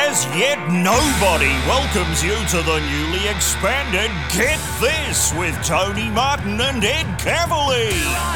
as yet nobody welcomes you to the newly expanded Get This with Tony Martin and Ed Cavalier.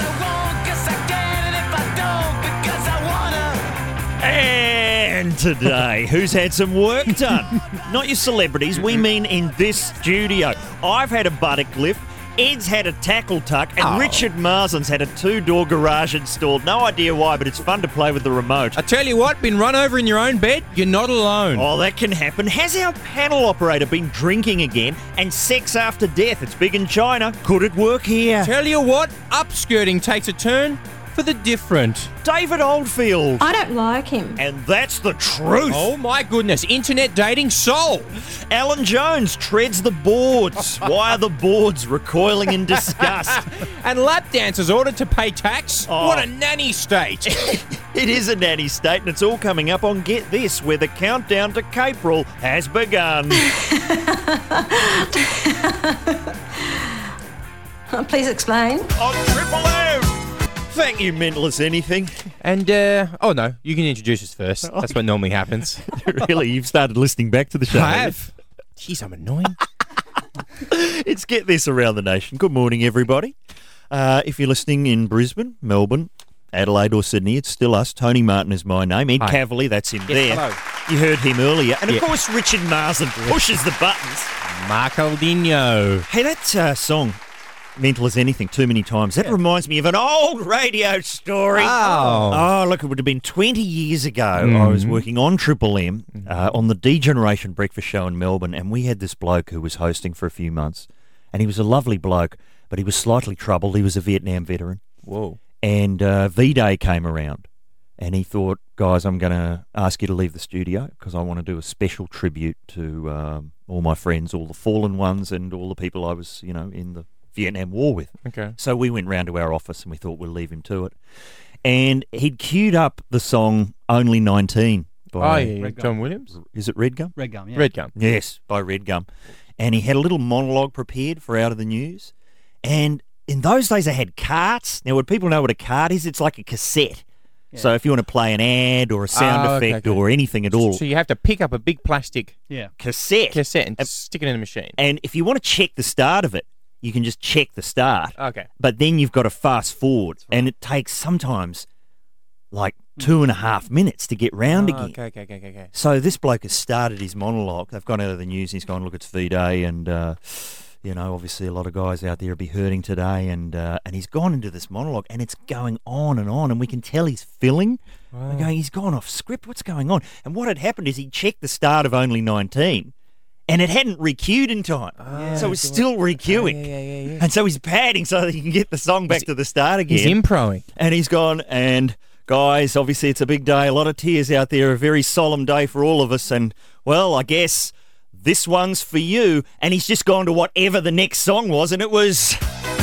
And today, who's had some work done? Not your celebrities, we mean in this studio. I've had a buttock lift. Ed's had a tackle tuck, and Richard Marsden's had a two-door garage installed. No idea why, but it's fun to play with the remote. I tell you what, been run over in your own bed? You're not alone. Oh, that can happen. Has our panel operator been drinking again? And sex after death, it's big in China. Could it work here? Tell you what, upskirting takes a turn for the different. David Oldfield. I don't like him. And that's the truth. Oh my goodness, internet dating solved. Alan Jones treads the boards. Why are the boards recoiling in disgust? And lap dancers ordered to pay tax? Oh. What a nanny state. It is a nanny state, and it's all coming up on Get This, where the countdown to Capril has begun. Please explain. On Triple M. Thank you, Mental as Anything. And, oh no, you can introduce us first. That's what normally happens. Really, you've started listening back to the show. I have. Jeez, I'm annoying. It's Get This around the nation. Good morning, everybody. If you're listening in Brisbane, Melbourne, Adelaide or Sydney, it's still us. Tony Martin is my name. Ed Cavalier, that's him there. Hello. You heard him earlier. And, of course, Richard Marsden pushes the buttons. Marcaldinho. Hey, that song, Mental as Anything, too many times, that reminds me of an old radio story. Oh, look, it would have been 20 years ago. I was working on Triple M on the D-Generation breakfast show in Melbourne, and we had this bloke who was hosting for a few months, and he was a lovely bloke, but he was slightly troubled. He was a Vietnam veteran. Whoa. And V-Day came around, and he thought, guys, I'm going to ask you to leave the studio because I want to do a special tribute to all my friends, all the fallen ones, and all the people I was, in the Vietnam War with. Okay. So we went round to our office and we thought we'll leave him to it. And he'd queued up the song Only 19 by John Williams? Is it Red Gum? Red Gum, yeah. Red Gum. Yes, by Red Gum. And he had a little monologue prepared for Out of the News. And in those days they had carts. Now, would people know what a cart is? It's like a cassette. Yeah. So if you want to play an ad or a sound effect or anything at all. So you have to pick up a big plastic cassette and stick it in the machine. And if you want to check the start of it, you can just check the start. Okay. But then you've got to fast forward. Right. And it takes sometimes like 2.5 minutes to get round again. Okay. So this bloke has started his monologue. They've gone out of the news and he's gone, look, it's V-Day and, obviously a lot of guys out there will be hurting today. And he's gone into this monologue and it's going on and we can tell he's filling. Wow. We're going, he's gone off script. What's going on? And what had happened is he checked the start of Only 19. And it hadn't requeued in time. So it's still requeuing. Yeah. And so he's padding so that he can get the song back to the start again. He's improing. And he's gone, and guys, obviously it's a big day, a lot of tears out there, a very solemn day for all of us. And, well, I guess this one's for you. And he's just gone to whatever the next song was, and it was...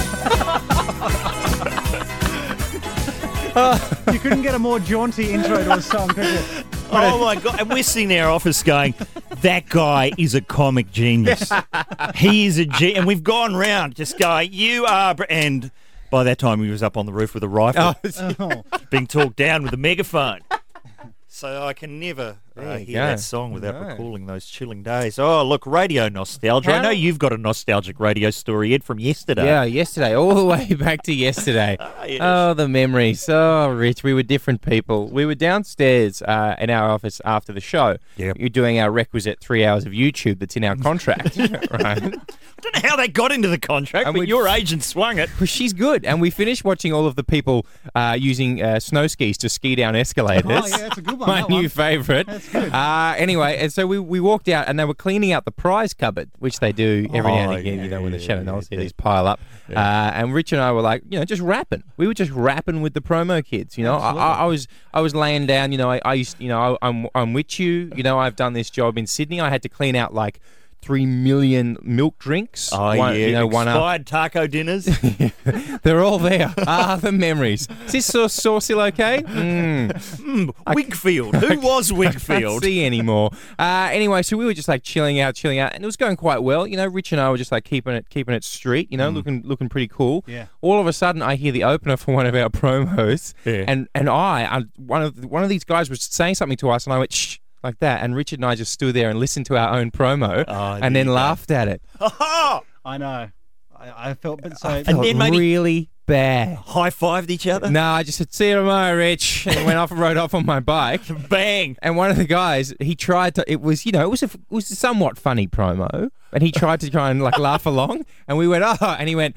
You couldn't get a more jaunty intro to a song, could you? Oh, my God. And we're sitting in our office going, that guy is a comic genius. He is a genius. And we've gone round just going, you are... And by that time, he was up on the roof with a rifle, being talked down with a megaphone. So I can never hear that song without recalling those chilling days. Oh, look, radio nostalgia. I know you've got a nostalgic radio story, Ed, from yesterday. Yeah, yesterday, all the way back to yesterday. Yes. Oh, the memories. Oh, Rich, we were different people. We were downstairs in our office after the show. Yep. You're doing our requisite 3 hours of YouTube that's in our contract. Right? I don't know how that got into the contract, but your agent swung it. Well, she's good. And we finished watching all of the people using snow skis to ski down escalators. Oh, yeah, that's a good one. My new favourite. That's good. Anyway, and so we walked out and they were cleaning out the prize cupboard, which they do every now and again, when the Shadow Knowles CDs pile up. Yeah. And Rich and I were like, just rapping. We were just rapping with the promo kids. I was laying down. I used. I'm with you. I've done this job in Sydney. I had to clean out like 3 million milk drinks. Expired taco dinners. They're all there. The memories. Is this sauce still okay? Wigfield. Who was Wigfield? I can't see anymore. Anyway, so we were just like chilling out, and it was going quite well. Rich and I were just like keeping it street. Looking pretty cool. Yeah. All of a sudden, I hear the opener for one of our promos, and one of these guys was saying something to us, and I went, shh. like that, and Richard and I just stood there and listened to our own promo, and then laughed at it. I know. I felt but so. I felt then maybe- really bad. High-fived each other? No, I just said, "See you tomorrow, Rich," and went off and rode off on my bike. Bang! And one of the guys, he tried to. It was a somewhat funny promo, and he tried to try and like laugh along. And we went, "Oh," and he went,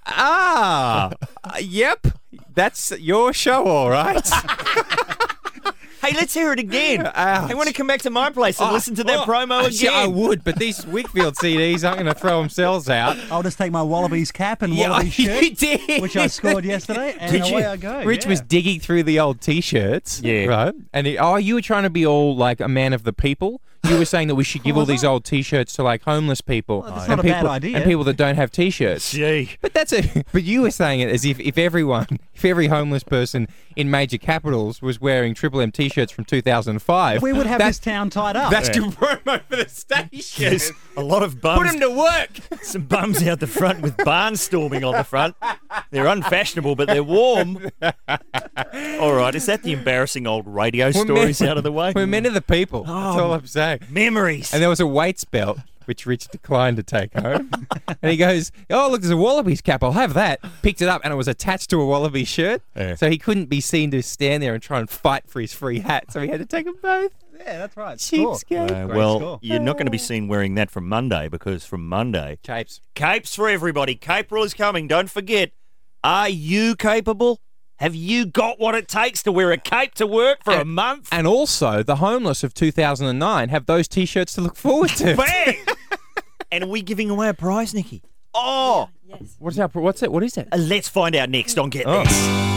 "Yep, that's your show, all right." Hey, let's hear it again. Ouch. I want to come back to my place and listen to that promo Actually, I again. would, but these Wickfield CDs aren't going to throw themselves out. I'll just take my Wallabies cap and Wallabies shirt, you did. which I scored yesterday, and Did away you? I go. Rich yeah. was digging through the old T-shirts, Yeah. right? And you were trying to be all like a man of the people. You were saying that we should give all was these I? old T-shirts to like homeless people Well, that's and not a people bad idea. and people that don't have T-shirts. Gee. But you were saying it as if every homeless person in major capitals was wearing Triple M T-shirts from 2005. We would have That's- this town tied up. That's your promo for the station. There's a lot of Put bums. him to work. Some bums out the front with barnstorming on the front. They're unfashionable, but they're warm. All right, is that the embarrassing old radio stories out of the way? We're men of the people. That's all I'm saying. Memories. And there was a weights belt, which Rich declined to take home. And he goes, "Oh, look, there's a Wallabies cap. I'll have that." Picked it up, and it was attached to a Wallabies shirt. Yeah. So he couldn't be seen to stand there and try and fight for his free hat. So he had to take them both. Yeah, that's right. Score. Cheapskate. Great well, score. you're not going to be seen wearing that from Monday, because from Monday, Capes. capes for everybody. Caperel is coming. Don't forget. Are you capable? Have you got what it takes to wear a cape to work for a month? And also, the homeless of 2009 have those T-shirts to look forward to. Bang! And are we giving away a prize, Nikki? Oh! What's it? What is it? Let's find out next on Get Oh. This.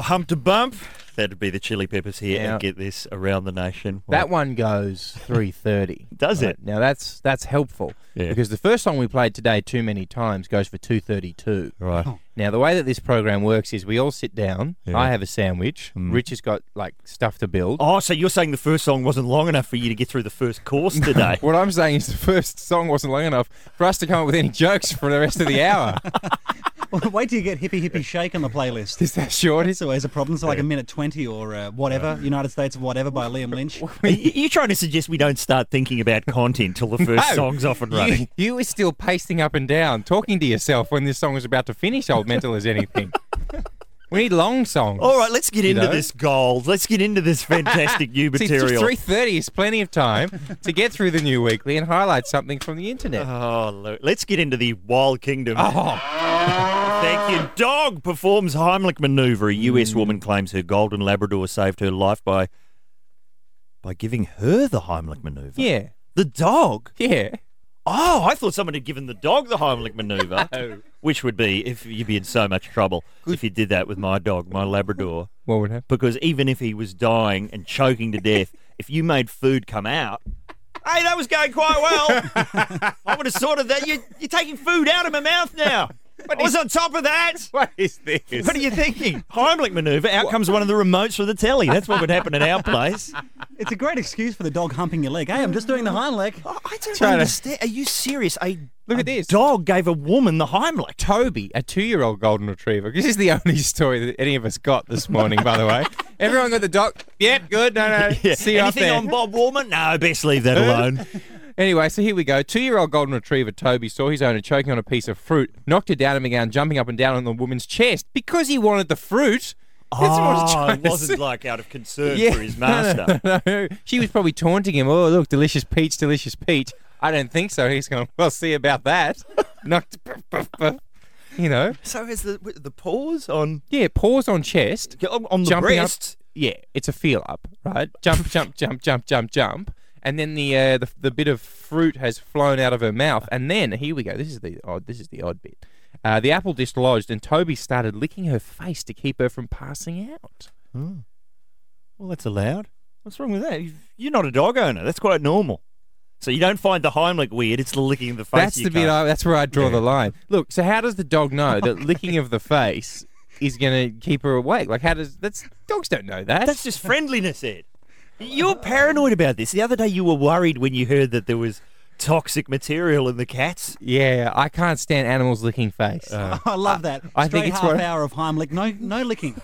hump to bump. That'd be the Chili Peppers here Yeah. and get this around the nation. That one goes 3:30. Does it? Now that's helpful Yeah. because the first song we played today, Too Many Times, goes for 2:32. Right. Now the way that this program works is we all sit down. Yeah. I have a sandwich. Rich has got like stuff to build. Oh, so you're saying the first song wasn't long enough for you to get through the first course today? What I'm saying is the first song wasn't long enough for us to come up with any jokes for the rest of the hour. Well, wait till you get Hippie Hippie Shake on the playlist. Is that short? It's always a problem. So like a minute 20 or whatever, United States of whatever by Liam Lynch. Are you trying to suggest we don't start thinking about content till the first No. song's off and running? You were still pacing up and down, talking to yourself when this song was about to finish, old mental as anything. We need long songs. All right, let's get into know? this gold. Let's get into this fantastic new See, material. 3:30 is plenty of time to get through the new weekly and highlight something from the internet. Oh, look, let's get into the Wild Kingdom. Oh, Thank you. Dog performs Heimlich maneuver. A US woman claims her golden Labrador saved her life by giving her the Heimlich maneuver. yeah. The dog? Yeah. Oh, I thought someone had given the dog the Heimlich maneuver, which would be if you'd be in so much trouble if you did that with my dog, my Labrador. What would happen? Because even if he was dying and choking to death, if you made food come out, hey, that was going quite well. I would have sorted that. You're taking food out of my mouth now. I was on top of that. What is this? What are you thinking? Heimlich maneuver. Out comes one of the remotes for the telly. That's what would happen at our place. It's a great excuse for the dog humping your leg. Hey, I'm just doing the hind leg. I don't Trying to- understand. Are you serious? Look at this. Dog gave a woman the Heimlich. Toby, a 2-year-old golden retriever. This is the only story that any of us got this morning, by the way. Everyone got the dog. Yep, good. No. Yeah. See you up Anything there. on Bob Woolman? No, best leave that alone. Anyway, so here we go. 2-year-old golden retriever Toby saw his owner choking on a piece of fruit, knocked her down and began jumping up and down on the woman's chest because he wanted the fruit. That's what I was trying it to wasn't say. like out of concern Yeah. for his master. No. She was probably taunting him. Oh, look, delicious peach, delicious peach. I don't think so. He's going, well, see about that. Knocked, you know. So is the paws on Yeah, paws on chest. on the Jumping up. breast? Yeah, it's a feel up, right? Jump, jump, jump, jump, jump, jump. And then the bit of fruit has flown out of her mouth. And then, here we go. This is the odd bit. The apple dislodged and Toby started licking her face to keep her from passing out. Well, that's allowed. What's wrong with that? You're not a dog owner. That's quite normal. So you don't find the Heimlich weird. It's the licking of the face. That's you the bit. can't- That's where I draw the line. Look, so how does the dog know that licking of the face is going to keep her awake? Like, dogs don't know that. That's just friendliness, Ed. You're paranoid about this. The other day you were worried when you heard that there was toxic material in the cats. Yeah, I can't stand animals licking face. I love that. I Straight think it's half what- hour of Heimlich, no licking.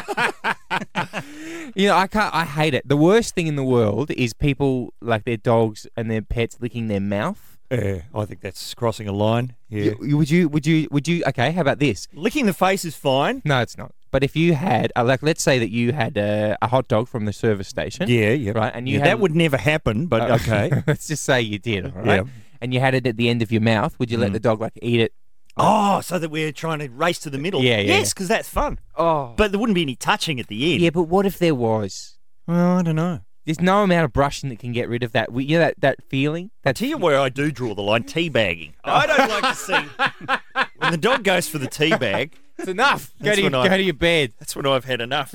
You know, I hate it. The worst thing in the world is people like their dogs and their pets licking their mouth. I think that's crossing a line. Yeah. Would you? Okay, how about this? Licking the face is fine. No, it's not. But if you had, like, let's say that you had a hot dog from the service station. Yeah. Right, and you Yeah, had, that would never happen, but okay. Let's just say you did, all right? Yeah. And you had it at the end of your mouth. Would you let the dog like eat it? Oh, so that we're trying to race to the middle. Yeah. Yes, because that's fun. Oh, But there wouldn't be any touching at the end. yeah. But what if there was? Well, I don't know. There's no amount of brushing that can get rid of that. You know that feeling. That's here where I do draw the line, teabagging. I don't like to see when the dog goes for the teabag. It's enough. Go That's when to your bed. That's when I've had enough.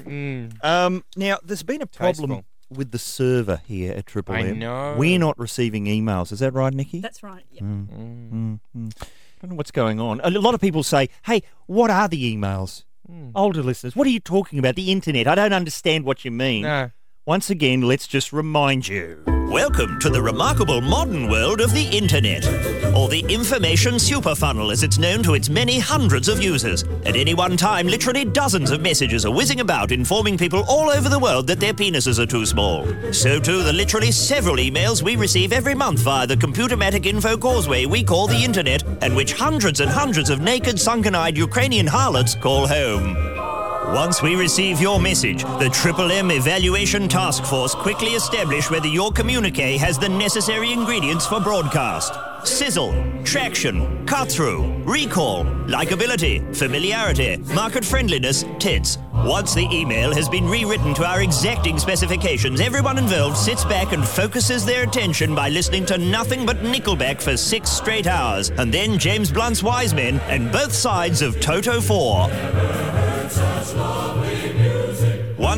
Now, there's been a problem Tasteful. with the server here at Triple I M. know. We're not receiving emails. Is that right, Nikki? That's right. Yeah. I don't know what's going on. A lot of people say, hey, what are the emails? Older listeners, what are you talking about? The internet. I don't understand what you mean. No. Once again, let's just remind you. Welcome to the remarkable modern world of the internet, or the information superfunnel as it's known to its many hundreds of users. At any one time, literally dozens of messages are whizzing about informing people all over the world that their penises are too small. So too the literally several emails we receive every month via the computermatic info causeway we call the internet, and which hundreds and hundreds of naked, sunken-eyed Ukrainian harlots call home. Once we receive your message, the Triple M Evaluation Task Force quickly establish whether your communique has the necessary ingredients for broadcast. Sizzle, traction, cut-through, recall, likability, familiarity, market friendliness, tits. Once the email has been rewritten to our exacting specifications, everyone involved sits back and focuses their attention by listening to nothing but Nickelback for 6 straight hours, and then James Blunt's Wise Men and both sides of Toto 4. Such lovely music.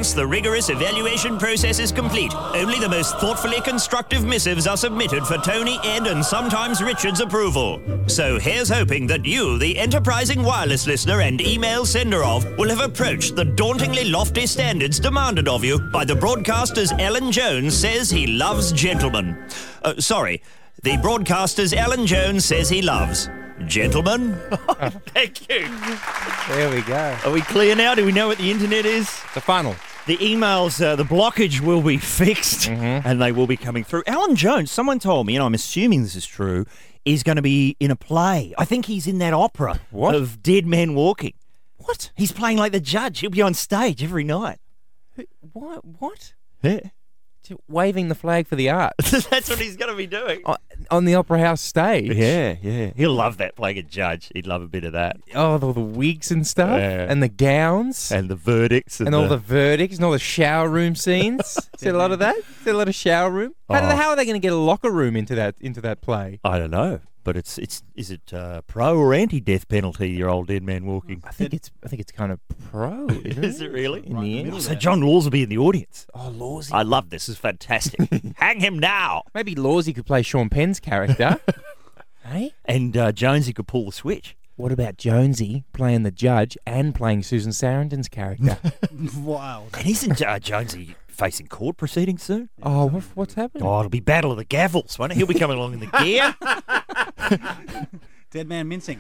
Once the rigorous evaluation process is complete, only the most thoughtfully constructive missives are submitted for Tony, Ed, and sometimes Richard's approval. So here's hoping that you, the enterprising wireless listener and email sender of, will have approached the dauntingly lofty standards demanded of you by the broadcaster's Alan Jones says he loves gentlemen. The broadcaster's Alan Jones says he loves gentlemen. Thank you. There we go. Are we clear now? Do we know what the internet is? The funnel. The emails, the blockage will be fixed and they will be coming through. Alan Jones, someone told me, and I'm assuming this is true, is going to be in a play. I think he's in that opera of Dead Men Walking. What? He's playing like the judge. He'll be on stage every night. What? Yeah. Waving the flag for the arts. That's what he's going to be doing. On the Opera House stage. Yeah. He'll love that, playing a judge. He'd love a bit of that. Oh, all the wigs and stuff. Yeah. And the gowns. And the verdicts. And all the verdicts and all the shower room scenes. Is there a lot of that? Is there a lot of shower room? How are they going to get a locker room into that play? I don't know. But is it pro or anti-death penalty, your old Dead Man Walking? I think it's kind of pro. Is it really? In the end. So John Laws will be in the audience. Oh, Lawsy. I love this. It's fantastic. Hang him now. Maybe Lawsy could play Sean Penn's character. Hey? And Jonesy could pull the switch. What about Jonesy playing the judge and playing Susan Sarandon's character? Wow. And isn't Jonesy facing court proceedings soon? Oh, what's happening? Oh, it'll be Battle of the Gavels, won't it? He'll be coming along in the gear. Dead man mincing.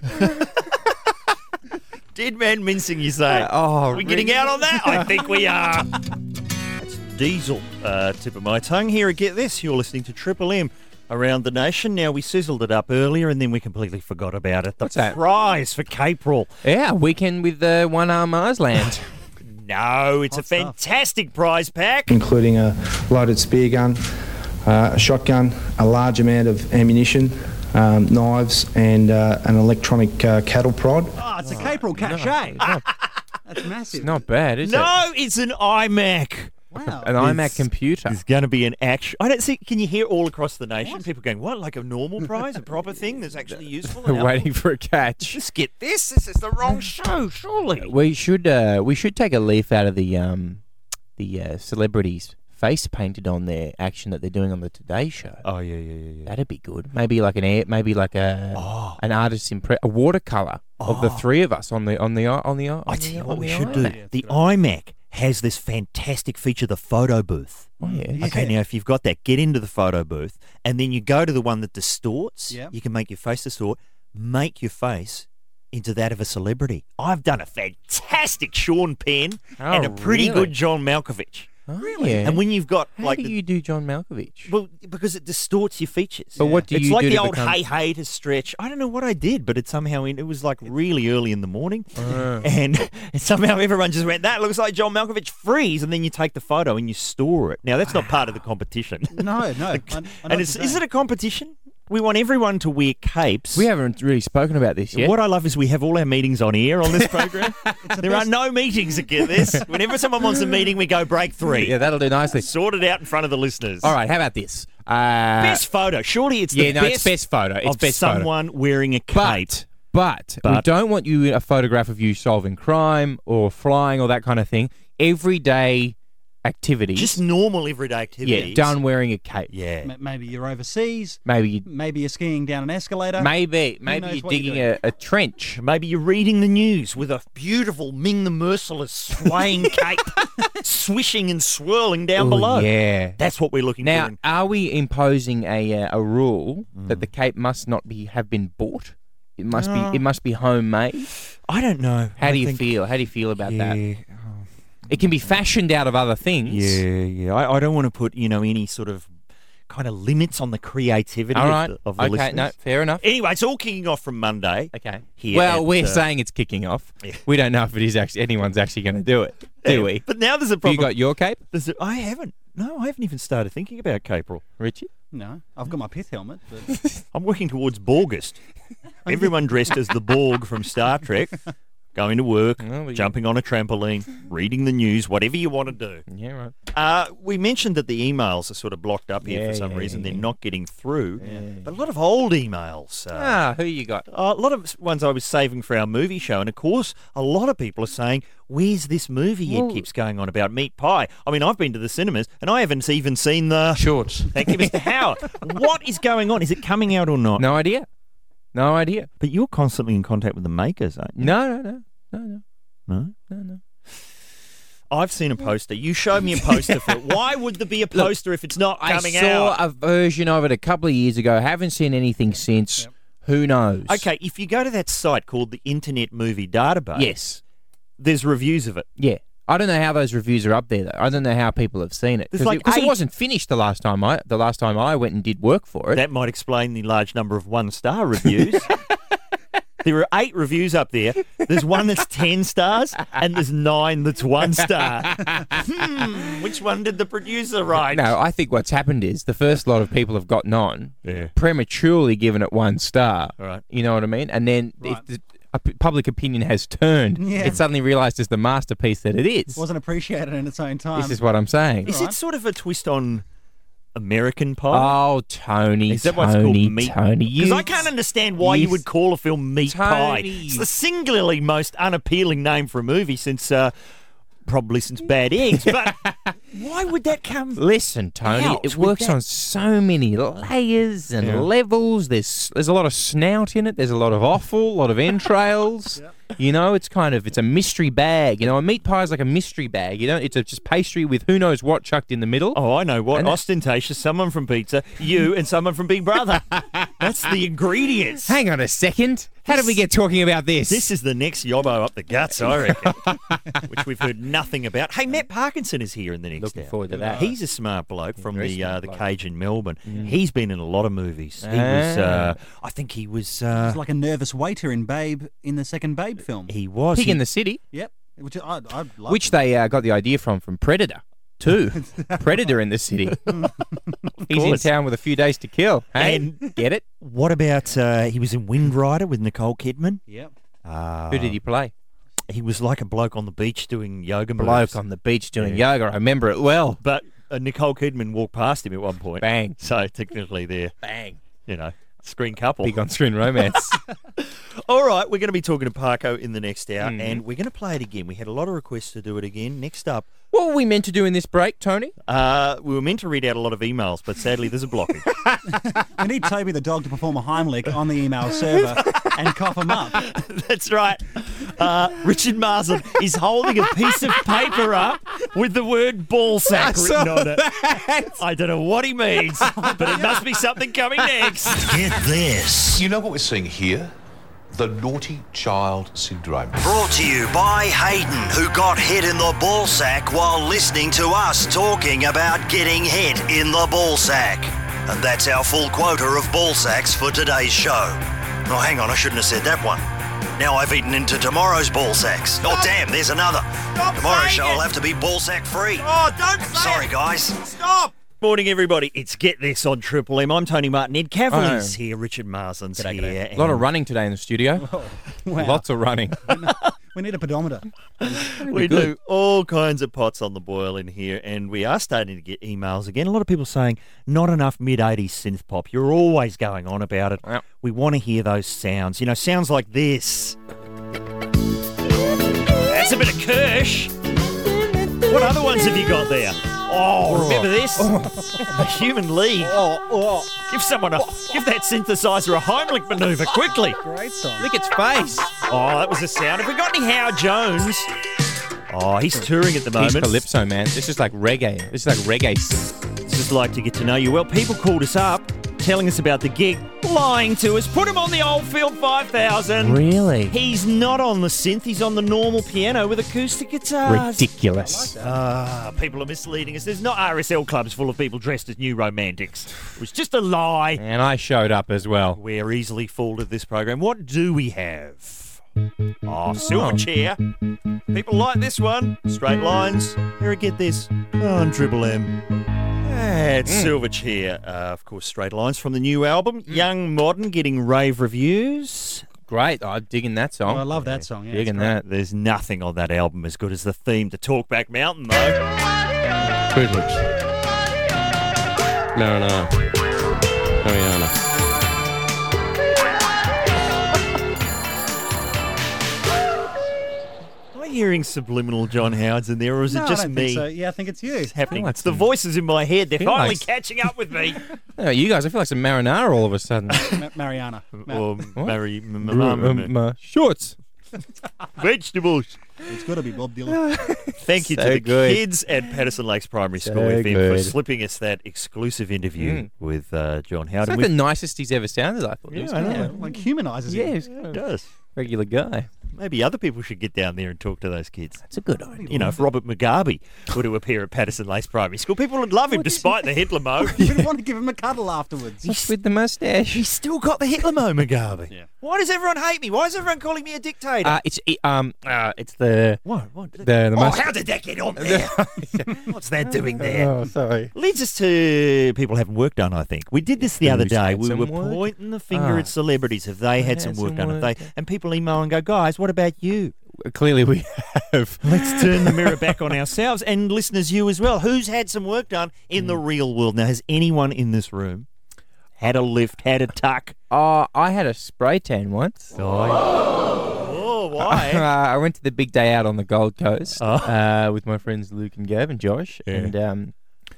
Dead man mincing, you say? Oh, Are we getting out on that? I think we are. That's Diesel, tip of my tongue. Here, get this. You're listening to Triple M around the nation. Now, we sizzled it up earlier and then we completely forgot about it. What's that? Prize for Capril. Yeah, weekend with One Arm Mars Land. No, it's a fantastic prize pack. Including a loaded spear gun, a shotgun, a large amount of ammunition, knives, and an electronic cattle prod. Oh, it's a Capril cachet. That's massive. It's not bad, is it? No, it's an iMac. Wow. An iMac computer. It's going to be an action. I don't see. Can you hear all across the nation people going, "What? Like a normal prize, a proper thing that's actually useful?" and Waiting for a catch. Just get this. This is the wrong show, surely. We should take a leaf out of the celebrities' face painted on their action that they're doing on the Today Show. Oh yeah. That'd be good. Maybe like an artist's a watercolor of the three of us on the. I tell you what we should do. The iMac has this fantastic feature, the photo booth. Oh, yeah. Okay, now if you've got that, get into the photo booth, and then you go to the one that distorts. Yeah. You can make your face distort. Make your face into that of a celebrity. I've done a fantastic Sean Penn and a pretty really? good John Malkovich. Oh, really? Yeah. And when you've got How do you do John Malkovich? well, because it distorts your features. But what do it's you like do the to old become- hey to stretch. I don't know what I did, but it somehow it was like really early in the morning, and somehow everyone just went, "That looks like John Malkovich." Freeze, and then you take the photo and you store it. Now that's not part of the competition. No. I know And what is you're it saying. a competition? We want everyone to wear capes. We haven't really spoken about this yet. What I love is we have all our meetings on air on this program. There are no meetings that get this. Whenever someone wants a meeting, we go break 3. Yeah, that'll do nicely. Sort it out in front of the listeners. All right, how about this? Best photo. Surely it's the best. It's best photo. It's of best photo. someone wearing a cape. But we don't want you a photograph of you solving crime or flying or that kind of thing. Everyday activities. Just normal everyday activities. Yeah, done wearing a cape. Yeah. Maybe you're overseas. Maybe you're skiing down an escalator. Maybe knows you're what digging you're a trench. Maybe you're reading the news with a beautiful Ming the Merciless swaying cape, swishing and swirling down below. Yeah. That's what we're looking Now, for. are we imposing a rule that the cape must not have been bought? It must be homemade. I don't know. How do you feel? How do you feel about that? Yeah. It can be fashioned out of other things. Yeah. I don't want to put, any sort of kind of limits on the creativity All right. of the Okay, listeners. no, fair enough. Anyway, it's all kicking off from Monday. Okay. Here Well, at, we're saying it's kicking off. Yeah. We don't know if it is anyone's actually going to do it, do we? But now there's a Have problem. you got your cape, I haven't. No, I haven't even started thinking about Capril. Richie? No, I've got my pith helmet. But I'm working towards Borgist. Everyone dressed as the Borg from Star Trek. going to work, Oh, well, jumping on a trampoline, reading the news, whatever you want to do. Yeah, right. We mentioned that the emails are sort of blocked up here for some reason. They're not getting through. But a lot of old emails. Who you got? A lot of ones I was saving for our movie show. And, of course, a lot of people are saying, where's this movie Ed keeps going on about, Meat Pie? I mean, I've been to the cinemas and I haven't even seen the... Shorts. Thank you, Mr. Howard. What is going on? Is it coming out or not? No idea. No idea. But you're constantly in contact with the makers, aren't you? No. No? I've seen a poster. You showed me a poster for it. Why would there be a poster if it's not coming out? I saw a version of it a couple of years ago. Haven't seen anything since. Yep. Who knows? Okay, if you go to that site called the Internet Movie Database, yes, there's reviews of it. Yeah. I don't know how those reviews are up there, though. I don't know how people have seen it. Because it wasn't finished the last time I went and did work for it. That might explain the large number of 1-star reviews. There are 8 reviews up there. There's one that's 10 stars, and there's 9 that's 1 star. Which one did the producer write? No, I think what's happened is the first lot of people have gotten on, prematurely given it 1 star. Right. You know what I mean? And then if public opinion has turned, it suddenly realised it's the masterpiece that it is. Wasn't appreciated in its own time. This is what I'm saying. Is it sort of a twist on American Pie? Oh, Tony, is that what's called Meat? Tony, because I can't understand why you would call a film Meat Pie. It's the singularly most unappealing name for a movie since probably since Bad Eggs. But why would that come? Listen, Tony, it works on so many layers and levels. There's a lot of snout in it. There's a lot of offal, a lot of entrails. You know, it's a mystery bag. You know, a meat pie is like a mystery bag. You know, it's just pastry with who knows what chucked in the middle. Oh, I know what. And ostentatious, someone from Pizza, you, and someone from Big Brother. That's the ingredients. Hang on a second. How did we get talking about this? This is the next yobbo up the guts, I reckon, which we've heard nothing about. Hey, Matt Parkinson is here in the next Looking forward to that. He's a smart bloke from the Cage in Melbourne. He's been in a lot of movies. He was, I think he was... He's like a nervous waiter in Babe, in the second Babe film. He was. Pig in the City. Yep. Which I love. Which they got the idea from Predator. Too. Predator in the City. He's in town with a few days to kill. Hey, and get it? What about he was in Wind Rider with Nicole Kidman? Yep. Who did he play? He was like a bloke on the beach doing yoga moves. Bloke on the beach doing yoga. I remember it well. But Nicole Kidman walked past him at one point. Bang. So technically they're, you know, screen couple. Big on-screen romance. All right, we're going to be talking to Parko in the next hour, and we're going to play it again. We had a lot of requests to do it again. Next up... What were we meant to do in this break, Tony? We were meant to read out a lot of emails, but sadly there's a blockage. We need Toby the dog to perform a Heimlich on the email server and cough him up. That's right. Richard Marsden is holding a piece of paper up with the word ballsack written on it. I don't know what he means, but it must be something coming next. Get this. You know what we're seeing here? The naughty child syndrome. Brought to you by Hayden, who got hit in the ballsack while listening to us talking about getting hit in the ballsack. And that's our full quota of ballsacks for today's show. Oh, hang on, I shouldn't have said that one. Now I've eaten into tomorrow's ballsacks. Oh, damn, there's another. Tomorrow's show will have to be ballsack free. Oh, don't say Sorry, guys. Stop! Morning, everybody. It's Get This on Triple M. I'm Tony Martin. Ed Cavalier's here. Richard Marsden's here. A lot of running today in the studio. Oh, wow. Lots of running. We need a pedometer. We do all kinds of pots on the boil in here, and we are starting to get emails again. A lot of people saying, not enough mid-80s synth pop. You're always going on about it. Yep. We want to hear those sounds. You know, sounds like this. That's a bit of Kirsch. What other ones have you got there? Oh, remember this? The Human League. Give that synthesizer a Heimlich maneuver quickly. Great song. Look at its face. Oh, that was the sound. Have we got any Howard Jones? Oh, he's touring at the moment. He's calypso, man. This is like reggae. This is like reggae. Just like to get to know you. Well, people called us up, telling us about the gig, lying to us. Put him on the Oldfield 5000. Really? He's not on the synth. He's on the normal piano with acoustic guitars. Ridiculous. People are misleading us. There's not RSL clubs full of people dressed as new romantics. It was just a lie. And I showed up as well. We're easily fooled at this program. What do we have? Oh, Silverchair. People like this one. Straight Lines. Here, get this. On Triple M. It's Silverchair. Of course, Straight Lines from the new album. Young Modern getting rave reviews. great. I'm digging that song. Oh, I love that song. Yeah, digging it's great. that. There's nothing on that album as good as the theme to Talkback Mountain, though. Fruit Loops. Marinara. Mariana. Am I hearing subliminal John Howards in there, or is No, it I just don't me? think so. Yeah, I think it's you. It's happening. I feel like It's the some- voices in my head. They're feel finally like- catching up with me. Oh, you guys, I feel like some marinara all of a sudden. Mariana. Or Shorts. vegetables. It's got to be Bob Dylan. Thank you to So the good. kids at Patterson Lakes Primary So School FM for good. slipping us that exclusive interview with John Howard. It's like the nicest he's ever sounded, I thought. It was I know. Yeah, like humanises Yeah, him. he's It does. regular guy. Maybe other people should get down there and talk to those kids. That's a good idea. You know, if Robert Mugabe were to appear at Patterson Lakes Primary School, people would love him despite the Hitler mo. You would want to give him a cuddle afterwards. What's with the mustache? He's still got the Hitler mo, Mugabe. Yeah. Why does everyone hate me? Why is everyone calling me a dictator? It's the What? the Oh, mustache. how did that get on there? What's that doing there? Oh, sorry. Leads us to people having work done, I think. We did this the other Who's day. had We some were work? pointing the finger Ah. at celebrities. Have they had some work done? Have they? And people email and go, guys, what about you? Clearly, we have. Let's turn the mirror back on ourselves and listeners, you as well. Who's had some work done in the real world? Now, has anyone in this room had a lift, had a tuck? Oh, I had a spray tan once. Oh, why? I went to the big day out on the Gold Coast with my friends Luke and Gav and Josh, and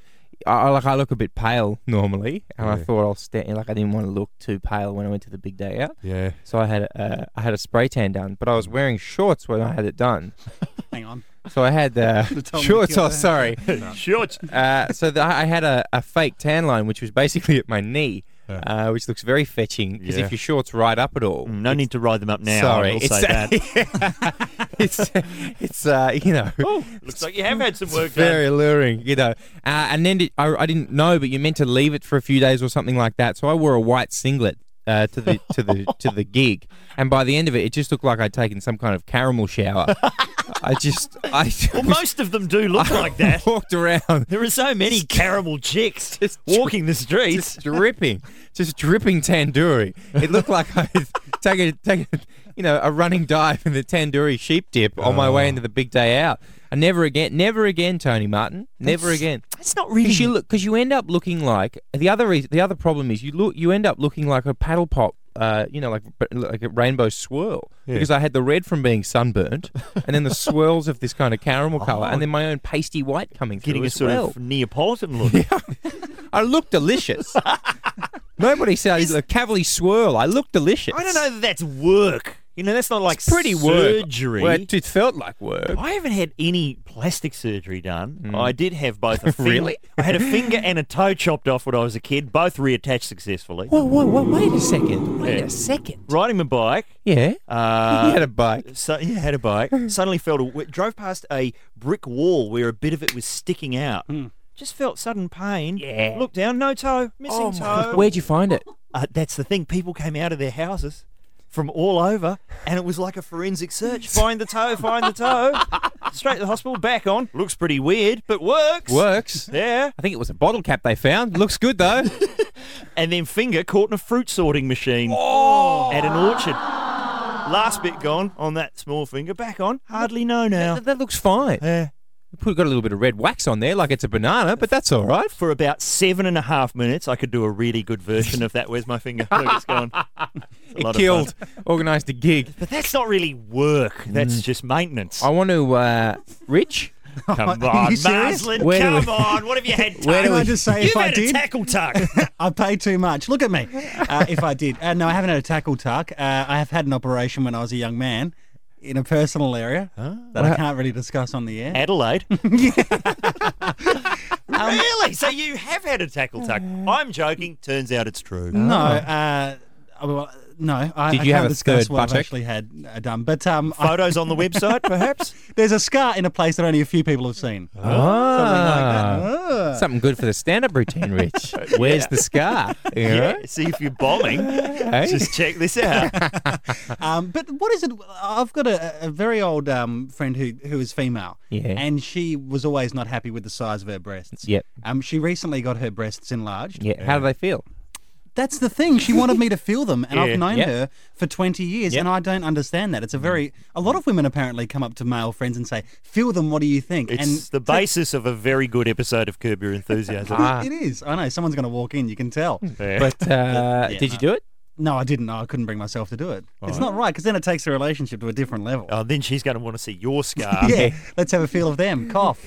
I look a bit pale normally, and I thought I'll stand like I didn't want to look too pale when I went to the big day out. Yeah. So I had a spray tan done, but I was wearing shorts when I had it done. Hang on. So I had told me to shorts. kill Oh, that. sorry. Shorts. I had a fake tan line, which was basically at my knee, which looks very fetching because Yeah. if your shorts right up at all, No need to ride them up now. sorry, I will say that. it's you know. Looks like you have had some work It's very alluring, you know. And then I didn't know, but you meant to leave it for a few days or something like that. So I wore a white singlet to the gig, and by the end of it, it just looked like I'd taken some kind of caramel shower. Well, most of them do look like that. walked around There are so many caramel chicks Just walking the streets. just dripping tandoori. It looked like I'd taken a running dive in the tandoori sheep dip on my way into the big day out. And never again, Tony Martin, never again. That's not really. Because you end up looking like the other problem is you end up looking like a paddle pop, like a rainbow swirl. Because I had the red from being sunburnt, and then the swirls of this kind of caramel color, and then my own pasty white coming through Getting a as sort well. of Neapolitan look. I look delicious. Nobody said a Cavalier swirl. I look delicious. I don't know that that's work. You know, that's not like Pretty work. surgery. Well, it felt like work. I haven't had any plastic surgery done. I did have both a finger. Really? I had a finger and a toe chopped off when I was a kid, both reattached successfully. Whoa, wait a second. Wait Yeah. a second. Riding my bike. Yeah. You Uh, had a bike. So, yeah, had a bike. Suddenly drove past a brick wall where a bit of it was sticking out. Just felt sudden pain. Yeah. Looked down, no toe, missing toe. Where'd you find it? That's the thing. People came out of their houses from all over, and it was like a forensic search. Find the toe, find the toe. Straight to the hospital, back on. Looks pretty weird, but works. Works. Yeah. I think it was a bottle cap they found. Looks good though. And then finger caught in a fruit sorting machine at an orchard. Last bit gone on that small finger. Back on. Hardly know now. That looks fine. Yeah. Got a little bit of red wax on there, like it's a banana, but that's all right. For about 7.5 minutes, I could do a really good version of that. Where's my finger? Look, it's gone. It killed. Organised a gig. But that's not really work. That's just maintenance. I want to, Rich. Come Are on, you serious? Marsland. Where do Come we- on. What have you had? Where do Can we- I just say, You've if I had a did, tackle tuck. I paid too much. Look at me. If I did. No, I haven't had a tackle tuck. I have had an operation when I was a young man in a personal area that I can't really discuss on the air. Adelaide. Really? So you have had a tackle tuck? I'm joking. Turns out it's true. No, well, no. I Did you can't have a discuss third what I've buttock? actually had done. But Photos on the website, perhaps? there's a scar in a place that only a few people have seen. Something good for the stand-up routine, Rich. Where's the scar? You know? Yeah. See if you're bombing. Hey? Just check this out. But what is it? I've got a very old friend who is female. Yeah. And she was always not happy with the size of her breasts. Yep. She recently got her breasts enlarged. Yeah. How do they feel? That's the thing. She wanted me to feel them, and Yeah. I've known Yep. her for 20 years, Yep. and I don't understand that. It's a lot of women apparently come up to male friends and say, "Feel them. What do you think?" It's and the basis of a very good episode of Curb Your Enthusiasm. It is. I know someone's going to walk in. You can tell. Yeah. But did you do it? No, I didn't. No, I couldn't bring myself to do it. It's not right because then it takes the relationship to a different level. Oh, then she's going to want to see your scar. Yeah, let's have a feel of them. Cough.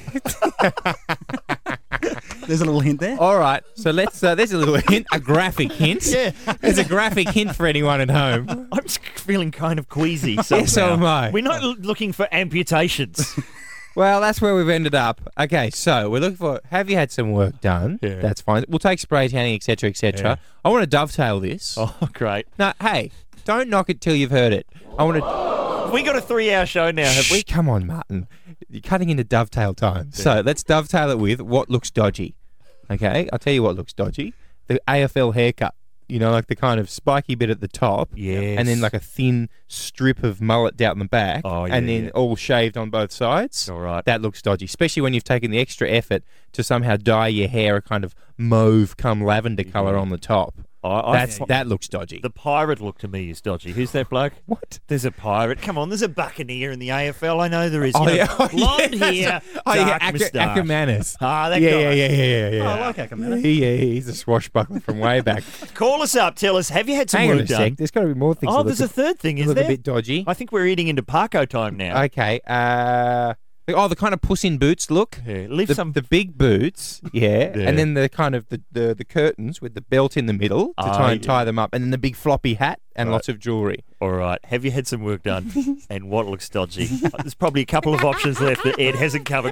There's a little hint there. All right. So let's. There's a little hint, a graphic hint. Yeah. There's a graphic hint for anyone at home. I'm just feeling kind of queasy. Somehow. Yes, so am I. We're not looking for amputations. Well, that's where we've ended up. Okay, so we're looking for. Have you had some work done? Yeah. That's fine. We'll take spray tanning, etc., etc. Yeah. I want to dovetail this. Oh, great. No, hey, don't knock it till you've heard it. I want to. We got a 3-hour show now, have we? Come on, Martin. You're cutting into dovetail time. So let's dovetail it with what looks dodgy. Okay, I'll tell you what looks dodgy. The AFL haircut. You know, like the kind of spiky bit at the top. Yes. And then like a thin strip of mullet down the back. Oh, yeah, and then yeah. all shaved on both sides. All right. That looks dodgy, especially when you've taken the extra effort to somehow dye your hair a kind of mauve come lavender colour on the top. That looks dodgy. The pirate look to me is dodgy. Who's that bloke? What? There's a pirate. Come on, there's a buccaneer in the AFL. I know there is. Oh, You know, yeah. blonde hair, dark moustache. Ackermanis. Ah, that yeah, guy. yeah. Oh, I like Ackerman. He's a swashbuckler from way back. Call us up. Tell us, have you had some Hang on work a done? sec. There's got to be more things. Oh, that there's look a third thing, is look there? a bit dodgy. I think we're eating into Parko time now. Okay. The kind of Puss in Boots look. Yeah, leave some. The big boots, yeah, Yeah. and then the kind of the curtains with the belt in the middle to try and tie them up, and then the big floppy hat and lots of jewellery. All right. Have you had some work done? And what looks dodgy? There's probably a couple of options left that Ed hasn't covered.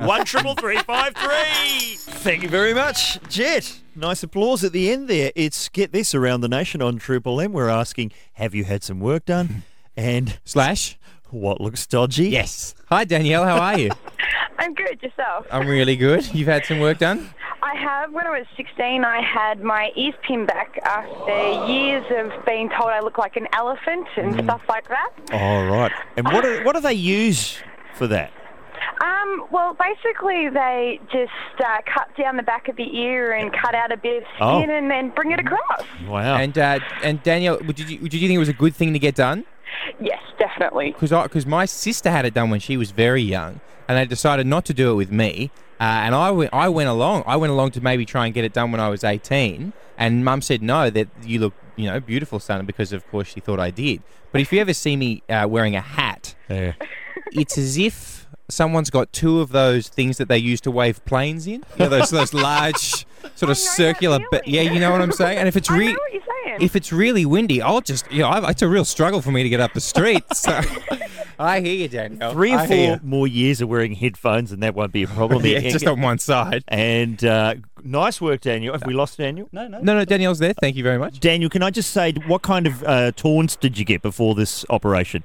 133353. Thank you very much, Jet. Nice applause at the end there. It's Get This Around the Nation on Triple M. We're asking, have you had some work done? And Slash. what looks dodgy? Yes. Hi, Danielle. How are you? I'm good. Yourself? I'm really good. You've had some work done? I have. When I was 16, I had my ears pinned back after years of being told I look like an elephant and stuff like that. All right. And what do they use for that? Well, basically, they just cut down the back of the ear and cut out a bit of skin and then bring it across. Wow. And Danielle, did you think it was a good thing to get done? Yes, definitely. Because my sister had it done when she was very young, and they decided not to do it with me. And I went along. I went along to maybe try and get it done when I was 18. And Mum said no, that you look, beautiful, son, because of course she thought I did. But if you ever see me wearing a hat, it's as if someone's got two of those things that they use to wave planes in. Those large sort of circular. Yeah, you know what I'm saying. And if it's I know what you're saying. if it's really windy, I'll just it's a real struggle for me to get up the street. So I hear you, Daniel. 3 or 4 more years of wearing headphones, and that won't be a problem. Yeah, just on one side. And nice work, Daniel. Have we lost Daniel? No, Daniel's there. Thank you very much. Daniel, can I just say, what kind of taunts did you get before this operation?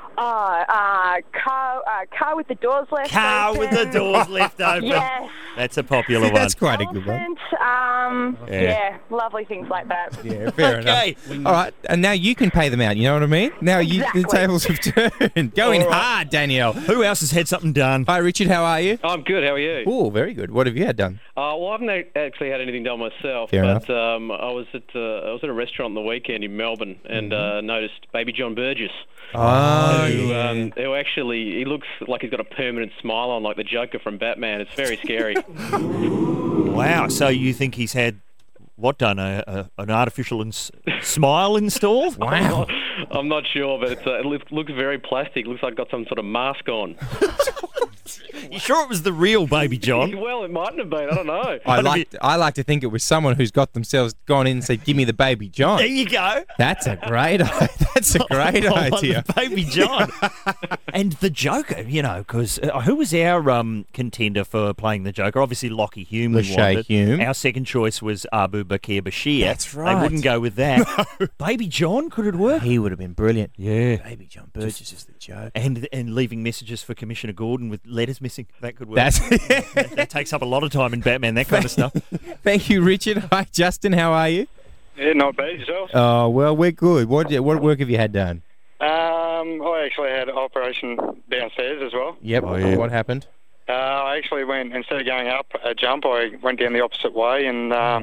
Car with the doors left Car open. with the doors left open. Yes. That's a popular one. That's quite a good one. Elephant, yeah, lovely things like that. Yeah, fair Okay. enough. All right, and now you can pay them out. You know what I mean? Now the Exactly. tables have turned. Going hard, Danielle. Who else has had something done? Hi, Richard. How are you? I'm good. How are you? Oh, very good. What have you had done? Well, I haven't actually had anything done myself, Fair but I was at a restaurant on the weekend in Melbourne and noticed Baby John Burgess. Oh, Who actually, he looks like he's got a permanent smile on, like the Joker from Batman. It's very scary. Wow. So you think he's had what done? An artificial smile installed? Wow. I'm not sure, but it looks very plastic. Looks like got some sort of mask on. You sure it was the real Baby John? Well, it mightn't have been. I don't know. I like to think it was someone who's got themselves gone in and said, "Give me the Baby John." There you go. That's a great I want idea. the Baby John. And the Joker, because who was our contender for playing the Joker? Obviously, Lockie Hume. we Lachey wanted. Hume. Our second choice was Abu Bakr Bashir. That's right. They wouldn't go with that. Baby John, could it work? He would have been brilliant. Yeah. Baby John Burgess is the joke. And leaving messages for Commissioner Gordon with letters missing. That could work. That's that takes up a lot of time in Batman, that kind of stuff. Thank you, Richard. Hi, Justin. How are you? Yeah, not bad. Yourself? Oh, well, we're good. What work have you had done? I actually had an operation downstairs as well. Yep. Oh, yeah. What happened? I actually went, instead of going up a jump, I went down the opposite way, and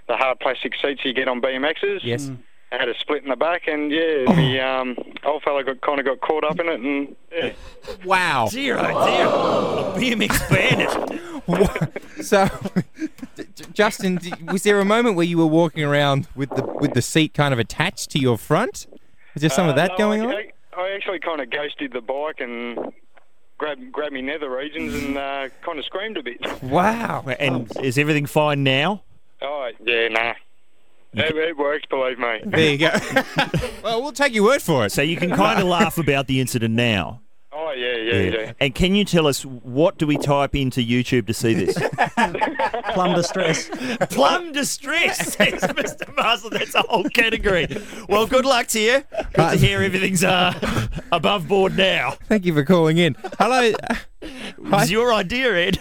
hard plastic seats you get on BMXs. Yes. I had a split in the back, and the old fella got caught up in it, and yeah. Wow. Dear, oh dear. A BMX bandit. So, Justin, was there a moment where you were walking around with the seat kind of attached to your front? Is there some of that going on? I actually kind of ghosted the bike and grabbed me nether regions and kind of screamed a bit. Wow. And is everything fine now? Oh, yeah, nah. It works, believe me. There you go. Well, we'll take your word for it. So you can kind of laugh about the incident now. Oh, yeah. And can you tell us, what do we type into YouTube to see this? Plum distress. Plum distress, says Mr. Marshall. That's a whole category. Well, good luck to you. Good to hear everything's above board now. Thank you for calling in. Hello. It was your idea, Ed.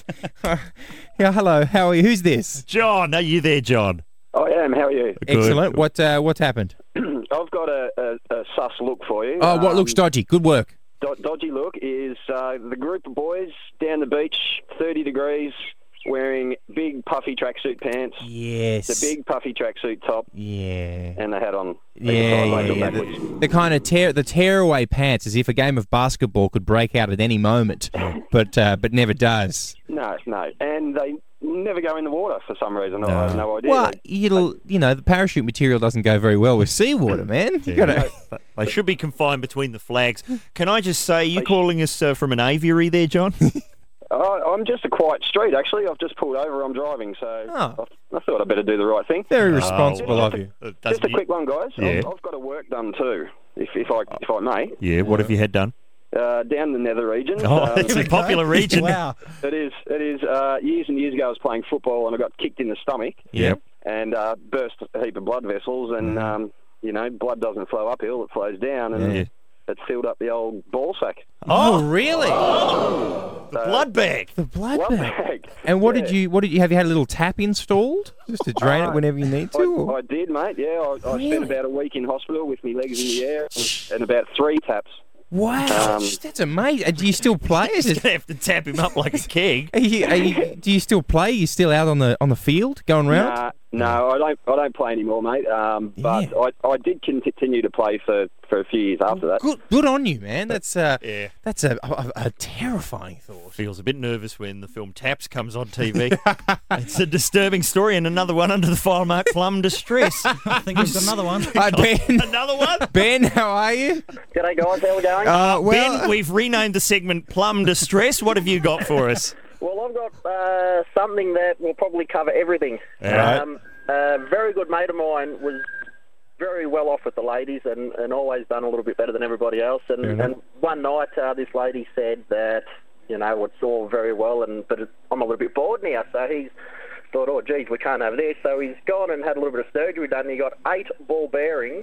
Yeah, hello. How are you? Who's this? John, are you there, John? I am. How are you? Excellent. What's happened? I've got a sus look for you. Oh, what looks dodgy? Good work. Dodgy look is the group of boys down the beach, 30 degrees, wearing big puffy tracksuit pants. Yes. The big puffy tracksuit top. Yeah. And the hat on. Yeah. The kind of tearaway pants, as if a game of basketball could break out at any moment, but never does. No. And they never go in the water for some reason. I have no idea. Well, the parachute material doesn't go very well with seawater, man. You gotta. They should be confined between the flags. Can I just say, you calling us from an aviary there, John? I'm just a quiet street, actually. I've just pulled over. I'm driving, so I thought I'd better do the right thing. Very responsible of you. Just a quick one, guys. Yeah. I've got a work done too, if I may. Yeah, what have you had done? Down the nether region. Oh, it's a popular region. Wow. It is. Years and years ago, I was playing football and I got kicked in the stomach. Yep. And burst a heap of blood vessels, and blood doesn't flow uphill; it flows down, and it filled up the old ball sack. Oh, really? The blood bag. The blood bag. And what did you? Have you had a little tap installed just to drain it whenever you need to? I did, mate. Yeah, I spent about a week in hospital with my legs in the air and about 3 taps. Wow, that's amazing. Do you still play? You're going to have to tap him up like a keg. Do you still play? Are you still out on the field going round? No, I don't play anymore, mate. But I did continue to play for a few years after that. Good on you, man. That's a terrifying thought. Feels a bit nervous when the film Taps comes on TV. It's a disturbing story, and another one under the file mark Plum Distress. I think we've got another one. Hi, Ben. Another one? Ben, how are you? G'day, guys. How we going? Ben, we've renamed the segment Plum Distress. What have you got for us? Well, I've got something that will probably cover everything. Right. A very good mate of mine was very well off with the ladies and always done a little bit better than everybody else. And one night, this lady said that, it's all very well, but I'm a little bit bored now. So he's thought, oh, geez, we can't have this. So he's gone and had a little bit of surgery done. He got 8 ball bearings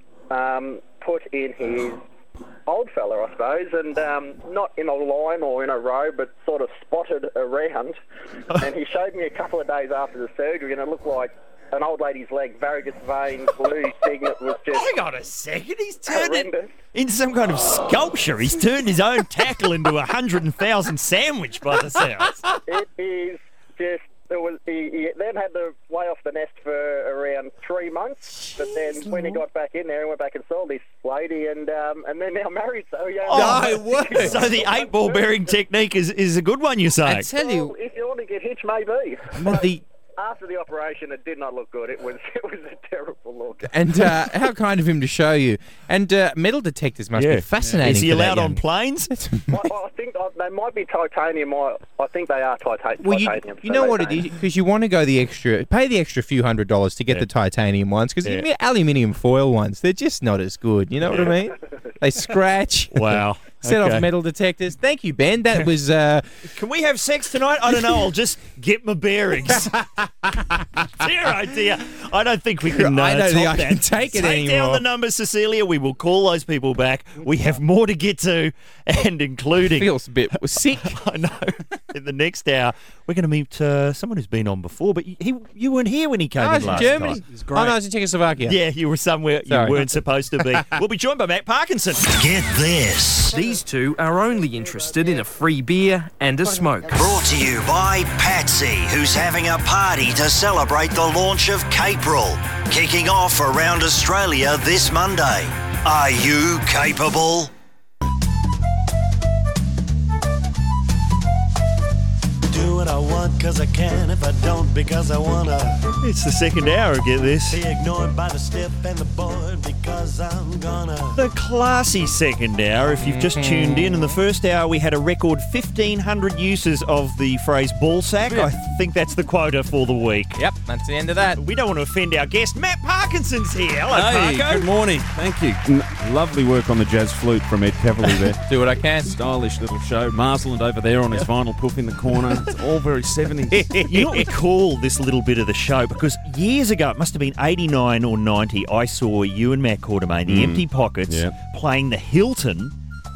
put in his old fella, I suppose, and not in a line or in a row, but sort of spotted around. And he showed me a couple of days after the surgery, and it looked like an old lady's leg, varicose vein, blue signet was just... Hang on a second, he's turned it into some kind of sculpture. He's turned his own tackle into a 100,000 sandwich by the sounds. It is just... He then had to lay off the nest for around 3 months, but then when he got back in there, he went back and saw this lady, and they're now married. So so the 8 ball bearing technique is a good one, you say? I tell you, well, if you want to get hitched, maybe. After the operation, it did not look good. It was a terrible look. And how kind of him to show you. And metal detectors must be fascinating. Is he allowed on planes? I think they might be titanium. I think they are titanium. Well, you know what it is? Because you want to go pay the extra few $100s to get the titanium ones. Because the aluminium foil ones, they're just not as good. You know what I mean? They scratch. Wow. Set off metal detectors. Thank you, Ben. That was... Can we have sex tonight? I don't know. I'll just get my bearings. Dear idea. I don't think we can I don't think top I that. can take it Take anymore. down the numbers, Cecilia. We will call those people back. We have more to get to, and including... Feels a bit sick. I know. In the next hour, we're going to meet someone who's been on before, but you weren't here when he came in last Germany. time. It's great. Oh, no, I was in Czechoslovakia. Yeah, you were somewhere Sorry. you weren't supposed to be. We'll be joined by Matt Parkinson. Get this. These two are only interested in a free beer and a smoke. Brought to you by Patsy, who's having a party to celebrate the launch of Capril, kicking off around Australia this Monday. Are you capable? Do what I want because I can, if I don't because I wanna. It's the second hour, get this. Be ignored by the stiff and the bored because I'm gonna. The classy second hour, if you've just tuned in. In the first hour, we had a record 1,500 uses of the phrase ball sack. I think that's the quota for the week. Yep, that's the end of that. We don't want to offend our guest. Matt Parkinson's here. Hello, Hey, Parko. good morning. Thank you. Lovely work on the jazz flute from Ed Cavalier there. Do what I can. Stylish little show. Marsland over there on his vinyl poof in the corner. It's all very 70s. You know what we call this little bit of the show? Because years ago, it must have been 89 or 90, I saw you and Matt Quartermain, the Empty Pockets, playing the Hilton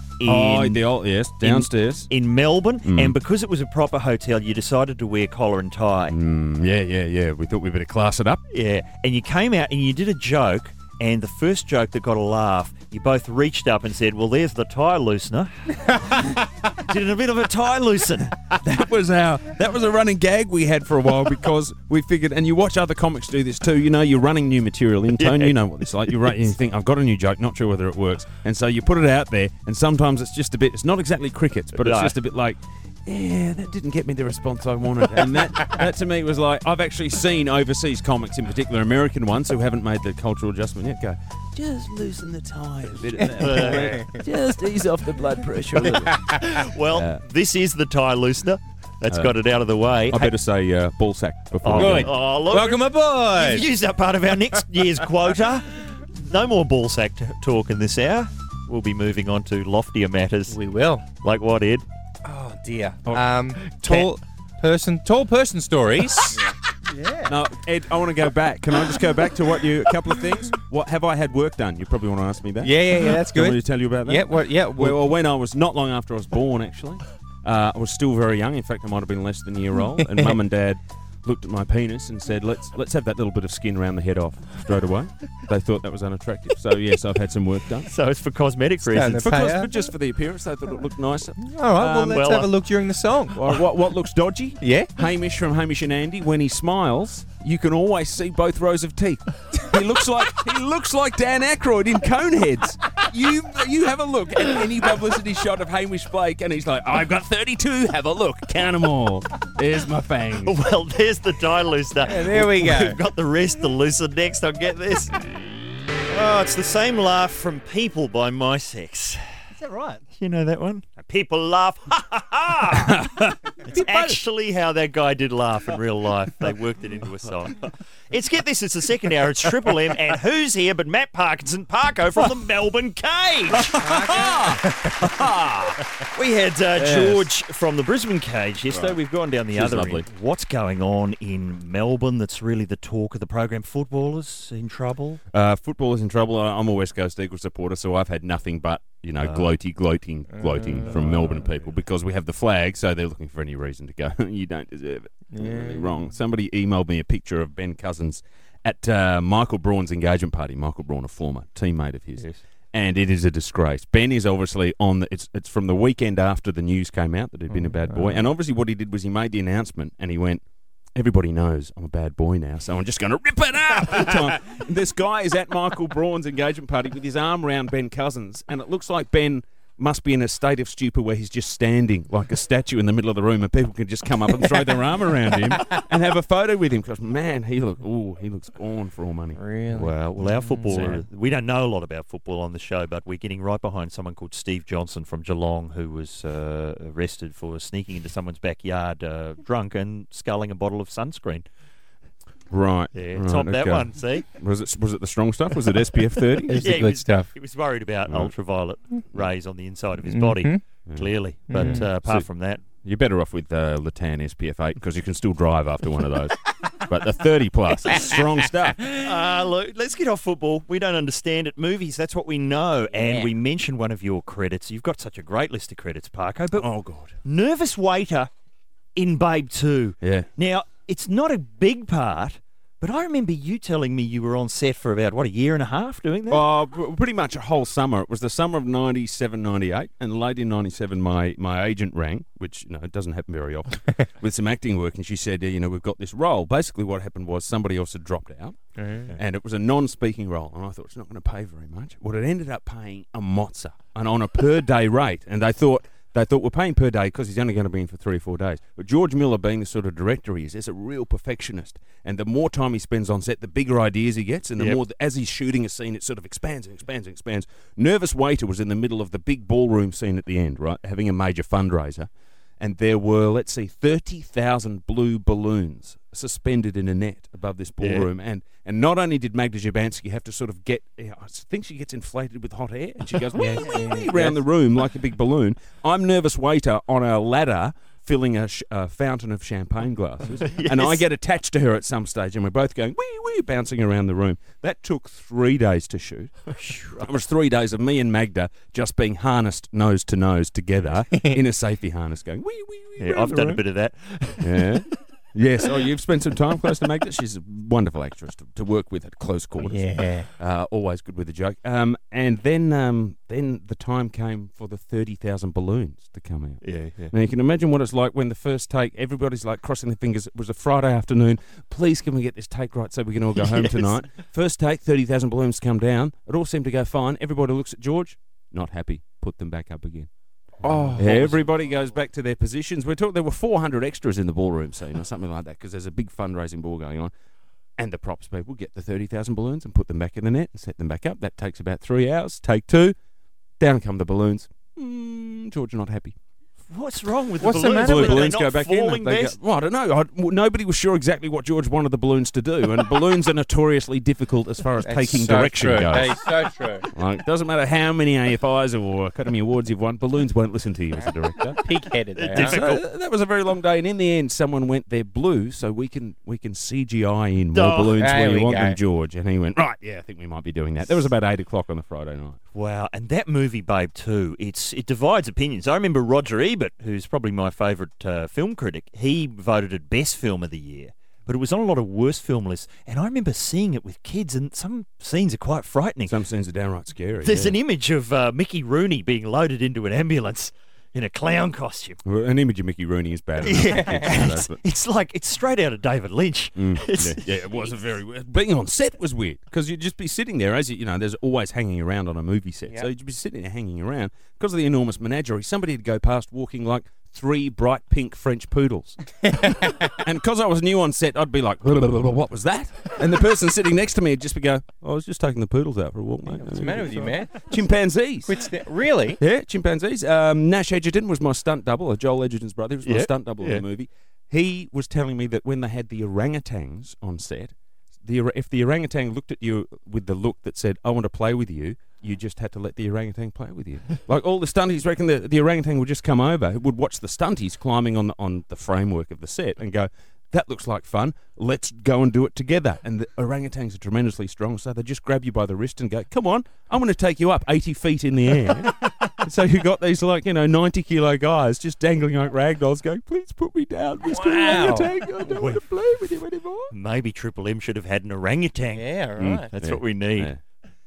downstairs. In Melbourne. And because it was a proper hotel, you decided to wear collar and tie. Yeah. We thought we better class it up. Yeah. And you came out and you did a joke, and the first joke that got a laugh, you both reached up and said, well, there's the tie loosener. Did a bit of a tie loosen. That was a running gag we had for a while because we figured, and you watch other comics do this too, you know, you're running new material in tone, you know what it's like. You think, I've got a new joke, not sure whether it works. And so you put it out there, and sometimes it's just a bit, it's not exactly crickets, but it's just a bit like, yeah, that didn't get me the response I wanted. And that to me was like, I've actually seen overseas comics, in particular American ones, who haven't made the cultural adjustment yet, go, just loosen the tie a bit of that. Just ease off the blood pressure a little. Well, this is the tie loosener. That's got it out of the way. I better say ball sack before. Good. Oh, look. Welcome aboard. You've used up part of our next year's quota. No more ball sack talk in this hour. We'll be moving on to loftier matters. We will. Like what, Ed? Oh, dear. Tall person stories. Yeah. No, Ed, I want to go back. Can I just go back to a couple of things? What have I had work done? You probably want to ask me that. Yeah, that's good. Want me to tell you about that? Yeah, Well, when I was not long after I was born, actually, I was still very young. In fact, I might have been less than a year old. And Mum and Dad looked at my penis and said, let's have that little bit of skin around the head off straight away. They thought that was unattractive. So, yes, I've had some work done. So it's for cosmetic reasons. Just for the appearance. They thought it looked nicer. All right, well, let's have a look during the song. What looks dodgy? Yeah. Hamish from Hamish and Andy, when he smiles, you can always see both rows of teeth. He looks like Dan Aykroyd in Coneheads. You have a look at any publicity shot of Hamish Blake, and he's like, I've got 32. Have a look. Count them all. There's my fangs. Well, there's the tie loosener. Yeah, there we go. We've got the rest to loosen next. I'll get this. Oh, it's the same laugh from People by My Sex. Is that right? You know that one? People laugh. Ha ha ha! It's actually how that guy did laugh in real life. They worked it into a song. It's the second hour. It's Triple M, and who's here but Matt Parkinson, Parko from the Melbourne Cage. We had George from the Brisbane Cage yesterday. Right. We've gone down the other end. What's going on in Melbourne that's really the talk of the program? Footballers in trouble? Footballers in trouble. I'm a West Coast Eagles supporter, so I've had nothing but gloating from Melbourne people because we have the flag, so they're looking for any reason to go, you don't deserve it. You're really wrong. Somebody emailed me a picture of Ben Cousins at Michael Braun's engagement party. Michael Braun, a former teammate of his. Yes. And it is a disgrace. Ben is obviously on it's from the weekend after the news came out that he'd been a bad boy. And obviously what he did was he made the announcement and he went, everybody knows I'm a bad boy now, so I'm just going to rip it up. This guy is at Michael Braun's engagement party with his arm around Ben Cousins, and it looks like Ben must be in a state of stupor where he's just standing like a statue in the middle of the room, and people can just come up and throw their arm around him and have a photo with him. Because man, he looks gone for all money. Really? Well, our footballer. We don't know a lot about football on the show, but we're getting right behind someone called Steve Johnson from Geelong, who was arrested for sneaking into someone's backyard drunk and sculling a bottle of sunscreen. Right. Yeah, top that one, see? Was it the strong stuff? Was it SPF 30? It's the good stuff. He was worried about ultraviolet rays on the inside of his body, clearly. But apart from that... You're better off with Latan SPF 8 because you can still drive after one of those. But the 30 plus, it's strong stuff. Look, let's get off football. We don't understand it. Movies, that's what we know. And we mentioned one of your credits. You've got such a great list of credits, Parko. But oh, God. Nervous Waiter in Babe 2. Yeah. Now, it's not a big part, but I remember you telling me you were on set for about, a year and a half doing that? Oh, pretty much a whole summer. It was the summer of 97, 98, and late in 97, my agent rang, which, it doesn't happen very often, with some acting work, and she said, we've got this role. Basically what happened was somebody else had dropped out, and it was a non-speaking role, and I thought, it's not going to pay very much. Well, it ended up paying a mozza, and on a per-day rate, and they thought we're paying per day because he's only going to be in for 3 or 4 days. But George Miller, being the sort of director he is a real perfectionist. And the more time he spends on set, the bigger ideas he gets. And the more, as he's shooting a scene, it sort of expands and expands and expands. Nervous Waiter was in the middle of the big ballroom scene at the end, right, having a major fundraiser. And there were, 30,000 blue balloons suspended in a net above this ballroom. And not only did Magda Szubanski have to sort of get, I think she gets inflated with hot air, and she goes around the room like a big balloon. I'm Nervous Waiter on a ladder filling a fountain of champagne glasses. And I get attached to her at some stage, and we're both going, wee, bouncing around the room. That took 3 days to shoot. It was 3 days of me and Magda just being harnessed nose to nose together in a safety harness going, wee. Yeah, I've done a bit of that. Yeah. Yes. Oh, you've spent some time close to Magda. She's a wonderful actress to work with at close quarters. Yeah. Always good with a joke. And then the time came for the 30,000 balloons to come out. Yeah. Now you can imagine what it's like when the first take, everybody's like crossing their fingers. It was a Friday afternoon. Please, can we get this take right so we can all go home tonight? First take, 30,000 balloons come down. It all seemed to go fine. Everybody looks at George, not happy. Put them back up again. Everybody goes back to their positions. We're talking. There were 400 extras in the ballroom scene or something like that because there's a big fundraising ball going on, and the props people get the 30,000 balloons and put them back in the net and set them back up. That takes about 3 hours. Take 2, down come the balloons. George not happy. What's wrong with What's the balloons? the matter? Are they Balloons not go back falling in. They go, best? well, I don't know. Nobody was sure exactly what George wanted the balloons to do, and balloons are notoriously difficult as far as taking direction goes. That's so true. Like, it doesn't matter how many AFIs or Academy Awards you've won, balloons won't listen to you as a director. Pig-headed. So that was a very long day, and in the end, someone went, they're blue, so we can CGI in more balloons where you want them, George. And he went, right, yeah, I think we might be doing that. That was about 8 o'clock on the Friday night. Wow, and that movie, Babe 2, it divides opinions. I remember Roger Ebert, who's probably my favourite film critic, he voted it Best Film of the Year. But it was on a lot of worst film lists, and I remember seeing it with kids, and some scenes are quite frightening. Some scenes are downright scary. There's an image of Mickey Rooney being loaded into an ambulance in a clown costume. Well, an image of Mickey Rooney is bad enough. It's straight out of David Lynch. It was a very... Being on set was weird, because you'd just be sitting there, as you know, there's always hanging around on a movie set, so you'd be sitting there hanging around. Because of the enormous menagerie, somebody would go past walking like 3 bright pink French poodles. And because I was new on set, I'd be like, what was that? And the person sitting next to me would just be go, I was just taking the poodles out for a walk, mate. What's the matter with you, man? Chimpanzees. Really? Yeah, chimpanzees. Nash Edgerton was my stunt double, Joel Edgerton's brother. He was my stunt double in the movie. He was telling me that when they had the orangutans on set, if the orangutan looked at you with the look that said, I want to play with you, you just had to let the orangutan play with you. Like all the stunties reckon the orangutan would just come over, would watch the stunties climbing on the framework of the set and go, that looks like fun, let's go and do it together. And the orangutans are tremendously strong, so they just grab you by the wrist and go, come on, I'm going to take you up 80 feet in the air. So you got these 90-kilo guys just dangling like ragdolls going, please put me down, Mr. Orangutan, I don't want to play with you anymore. Maybe Triple M should have had an orangutan. Yeah, right. That's what we need. Yeah.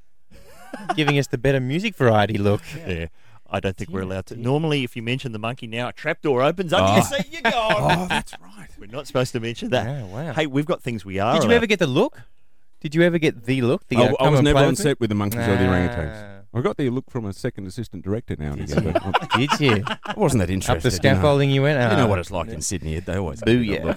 Giving us the better music variety look. Yeah. I don't think we're allowed to. Normally, if you mention the monkey now, a trapdoor opens under your seat, you're gone. Oh, that's right. We're not supposed to mention that. Yeah, wow. Hey, we've got things we are. Did you ever get the look? Did you ever get the look? I was never on set with the monkeys or the orangutans. I got the look from a second assistant director now and again. Did you? I wasn't that interested. Up the scaffolding you went? You know what it's like in Sydney. They always booyah.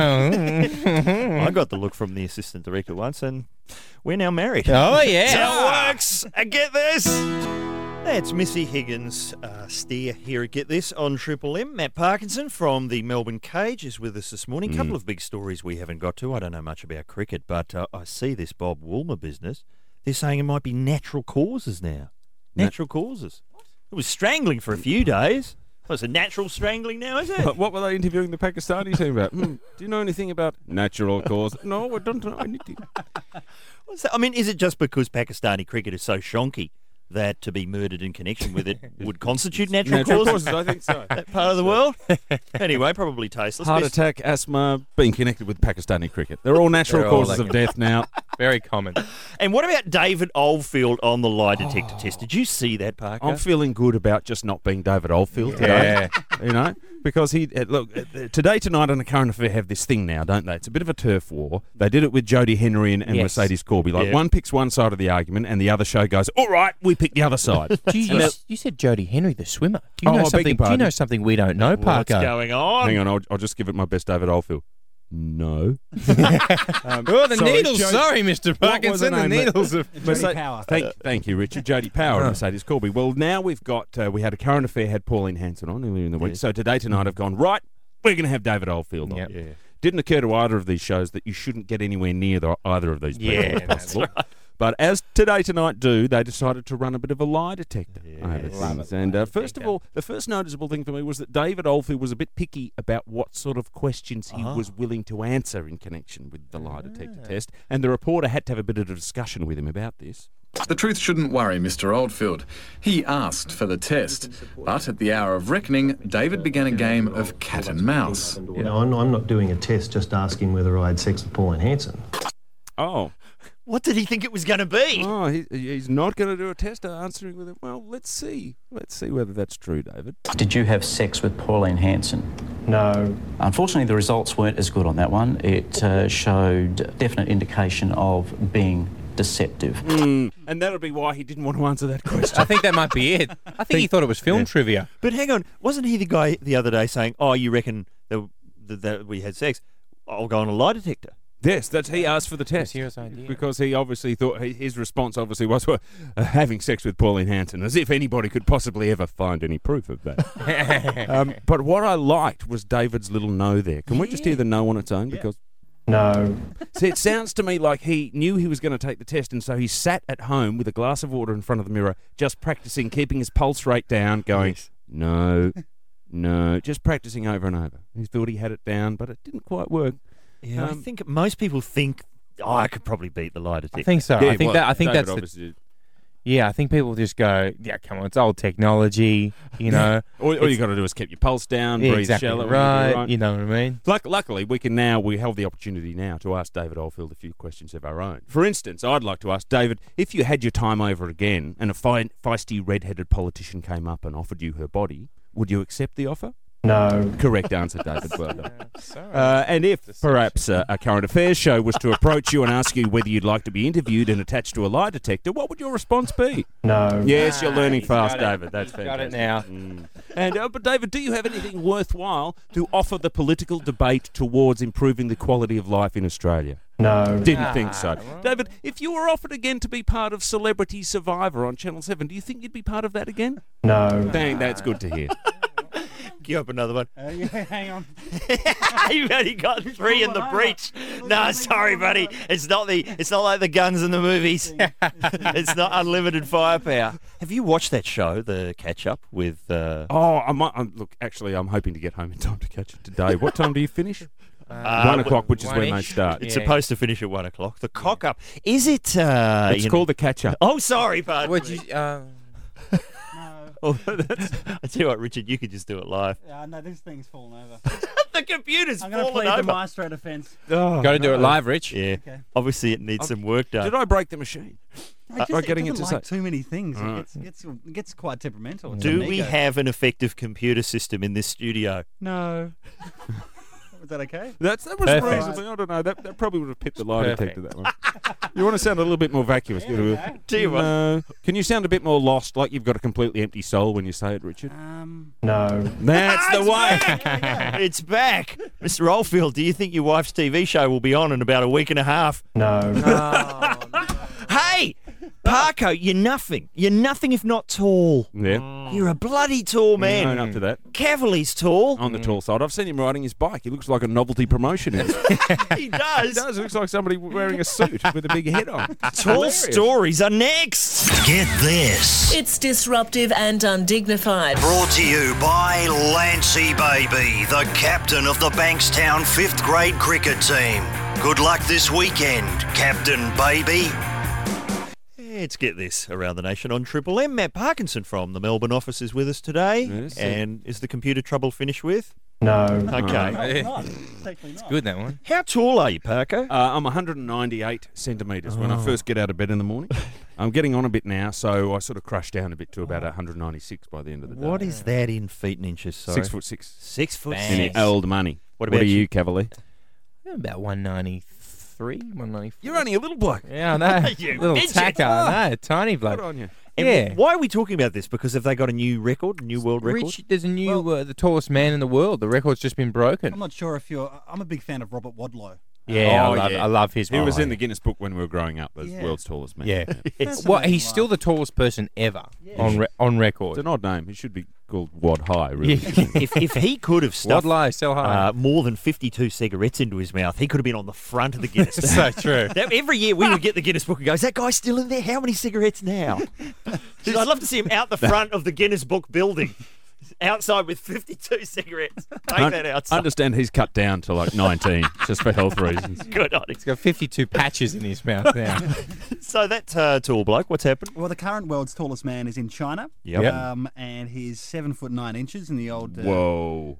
I got the look from the assistant director once, and we're now married. Oh, yeah. That's how it works. And get this. That's Missy Higgins, steer here at Get This on Triple M. Matt Parkinson from the Melbourne Cage is with us this morning. A couple of big stories we haven't got to. I don't know much about cricket, but I see this Bob Woolmer business. They're saying it might be natural causes now. Natural causes. It was strangling for a few days. Well, it's a natural strangling now, is it? What were they interviewing the Pakistani team about? Do you know anything about natural cause? No, I don't know anything. What's that? I mean, is it just because Pakistani cricket is so shonky that to be murdered in connection with it would constitute natural Natural causes. causes, I think so. That part of the world. Anyway, probably tasteless. Heart attack, asthma, being connected with Pakistani cricket. They're all natural They're all causes of death now. Very common. And what about David Oldfield on the lie detector test? Did you see that, Parker? I'm feeling good about just not being David Oldfield today. You know, because Today Tonight and the Current Affair have this thing now, don't they? It's a bit of a turf war. They did it with Jodie Henry and Yes. Mercedes Corby. Like one picks one side of the argument and the other show goes, all right, we pick the other side. You said Jodie Henry, the swimmer. Do you know I beg your something? Do you pardon. know something we don't know, Parker? What's going on? Hang on, I'll just give it my best David Oldfield. No. The needles. Sorry, Mr. Parkinson. The needles of Jodie Power. Thank you, Richard. Jodie Power and Mercedes Corby. Well, now we've got, we had a Current Affair, had Pauline Hanson on earlier in the week. So Today Tonight have gone, right, we're going to have David Oldfield on. Yep. Yeah. Didn't occur to either of these shows that you shouldn't get anywhere near either of these people if possible. But as Today Tonight do, they decided to run a bit of a lie detector over things. And first of all, the first noticeable thing for me was that David Oldfield was a bit picky about what sort of questions he was willing to answer in connection with the lie detector test. And the reporter had to have a bit of a discussion with him about this. The truth shouldn't worry Mr. Oldfield. He asked for the test. But at the hour of reckoning, David began a game of cat and mouse. You know, I'm not doing a test just asking whether I had sex with Pauline Hanson. Oh. What did he think it was going to be? Oh, he's not going to do a test answering with it. Well, let's see. Let's see whether that's true, David. Did you have sex with Pauline Hanson? No. Unfortunately, the results weren't as good on that one. It showed definite indication of being deceptive. And that'll be why he didn't want to answer that question. I think that might be it. I think he thought it was film trivia. But hang on, wasn't he the guy the other day saying, "Oh, you reckon that we had sex? I'll go on a lie detector." Yes, he asked for the test. Serious idea. Because he obviously thought, his response obviously was having sex with Pauline Hanson, as if anybody could possibly ever find any proof of that. But what I liked was David's little no there. Can we just hear the no on its own? Because No. See, it sounds to me like he knew he was going to take the test, and so he sat at home with a glass of water in front of the mirror, just practicing, keeping his pulse rate down, going, no, just practicing over and over. He thought he had it down, but it didn't quite work. Yeah, I think most people think, I could probably beat the lie detector. I think so. Yeah, I think David that's obviously did. Yeah, I think people just go, yeah, come on, it's old technology, you know. All you got to do is keep your pulse down, breathe exactly shallow. right, you know what I mean? Luckily, we have the opportunity now to ask David Oldfield a few questions of our own. For instance, I'd like to ask David, if you had your time over again and a feisty red-headed politician came up and offered you her body, would you accept the offer? No. Correct answer, David. Well done. And if perhaps a current affairs show was to approach you and ask you whether you'd like to be interviewed and attached to a lie detector, what would your response be? No. Yes, you're learning fast, got it. David. That's fantastic. Got it now. And but David, do you have anything worthwhile to offer the political debate towards improving the quality of life in Australia? No. Didn't think so. David, if you were offered again to be part of Celebrity Survivor on Channel 7, do you think you'd be part of that again? No. That's good to hear. Give up another one. Hang on. You've only got 3 in the breach. No, sorry, buddy. It's not like the guns in the movies. It's not unlimited firepower. Have you watched that show, The Catch Up, with? Look, actually, I'm hoping to get home in time to catch it today. What time do you finish? 1 o'clock, which is when they start. It's supposed to finish at 1 o'clock. The Cock Up. Is it? It's called The Catch Up. Oh, sorry, pardon. Would me. you? I tell you what, Richard, you could just do it live. No, this thing's falling over. The computer's I'm going to falling plead over. the maestro defence. Got to do it live, Rich. Yeah. Okay. Obviously, it needs some work done. Did I break the machine? By getting it it to like say too many things. Right. It gets quite temperamental. It's Do an we ego. have an effective computer system in this studio? No. Was that okay? That was Perfect. reasonably. I don't know. That probably would have pipped the lie detector, that one. You want to sound a little bit more vacuous. Do you want? Can you sound a bit more lost, like you've got a completely empty soul when you say it, Richard? No. That's the way. It's back. Mr. Oldfield, do you think your wife's TV show will be on in about a week and a half? No. Hey! Parko, you're nothing. You're nothing if not tall. Yeah. You're a bloody tall man. Own up to that. Cavali's tall. On the tall side. I've seen him riding his bike. He looks like a novelty promotion. He does. He does. It looks like somebody wearing a suit with a big head on. Tall Hilarious. stories are next. Get this. It's disruptive and undignified. Brought to you by Lancey Baby, the captain of the Bankstown 5th grade cricket team. Good luck this weekend, Captain Baby. Let's get this around the nation on Triple M. Matt Parkinson from the Melbourne office is with us today. Yes. And is the computer trouble finished with? No. Okay. It's good, that one. How tall are you, Parker? I'm 198 centimetres when I first get out of bed in the morning. I'm getting on a bit now, so I sort of crush down a bit to about 196 by the end of the day. What is that in feet and inches? Sorry. 6'6". 6'6". Any old money. What about you, Cavalier? I'm about 193, 194. You're only a little bloke. Yeah, I know. Little midget. tacker. I know. Tiny bloke. Good on you. And Yeah. why are we talking about this? Because have they got a new record, a new world record? Rich, there's a new, the tallest man in the world. The record's just been broken. I'm not sure if you're. I'm a big fan of Robert Wadlow. Yeah, I love his. He was in the Guinness Book when we were growing up as world's tallest man. Yeah. Yes. Well, he's still the tallest person ever on record. It's an odd name. He should be called Wad High, really. if he could have stuffed Wad sell high. more than 52 cigarettes into his mouth, he could have been on the front of the Guinness. So true. Every year we would get the Guinness Book and go, is that guy still in there? How many cigarettes now? I'd love to see him out the front of the Guinness Book building. Outside with 52 cigarettes. Take that outside. Understand he's cut down to like 19 just for health reasons. Good on him. He's got 52 patches in his mouth now. So that tall bloke, what's happened? Well, the current world's tallest man is in China. Yep. And he's 7'9" in the old. Whoa.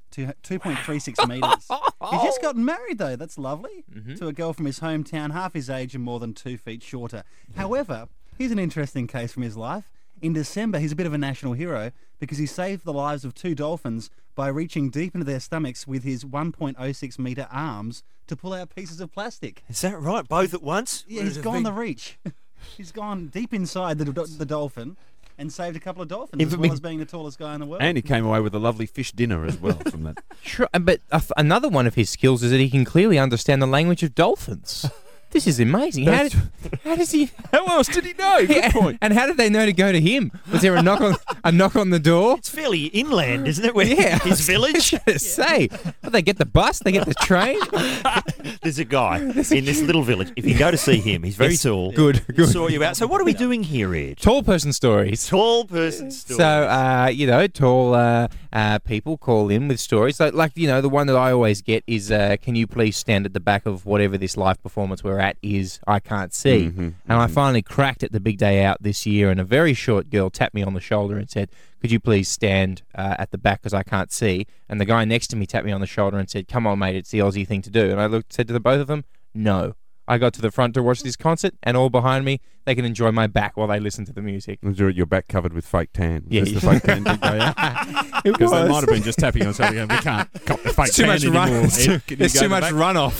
2.36 meters. He's just gotten married though. That's lovely. To a girl from his hometown, half his age and more than 2 feet shorter. However, here's an interesting case from his life. In December, he's a bit of a national hero because he saved the lives of 2 dolphins by reaching deep into their stomachs with his 1.06 metre arms to pull out pieces of plastic. Is that right? Both at once? Yeah, he's gone the reach. He's gone deep inside the dolphin and saved a couple of dolphins as well as being the tallest guy in the world. And he came away with a lovely fish dinner as well from that. Sure, but another one of his skills is that he can clearly understand the language of dolphins. This is amazing. How does he? How else did he know? Good point. And how did they know to go to him? Was there a knock on the door? It's fairly inland, isn't it? Where his village? Say, well, they get the bus, they get the train. There's a guy in this little village. If you go to see him, he's very tall. Good. Saw you out. So what are we doing here, Ed? Tall person stories. Tall person stories. So, tall people call in with stories. Like the one that I always get is, can you please stand at the back of whatever this live performance we're at is, I can't see. And I finally cracked it the big day out this year, and a very short girl tapped me on the shoulder and said, could you please stand at the back because I can't see? And the guy next to me tapped me on the shoulder and said, come on, mate, it's the Aussie thing to do. And I said to the both of them, no. I got to the front to watch this concert, and all behind me, they can enjoy my back while they listen to the music. Was your back covered with fake tan? Yeah. The fake tan big day out? Because they might have been just tapping on something and we can't cop the fake tan anymore. There's too much runoff.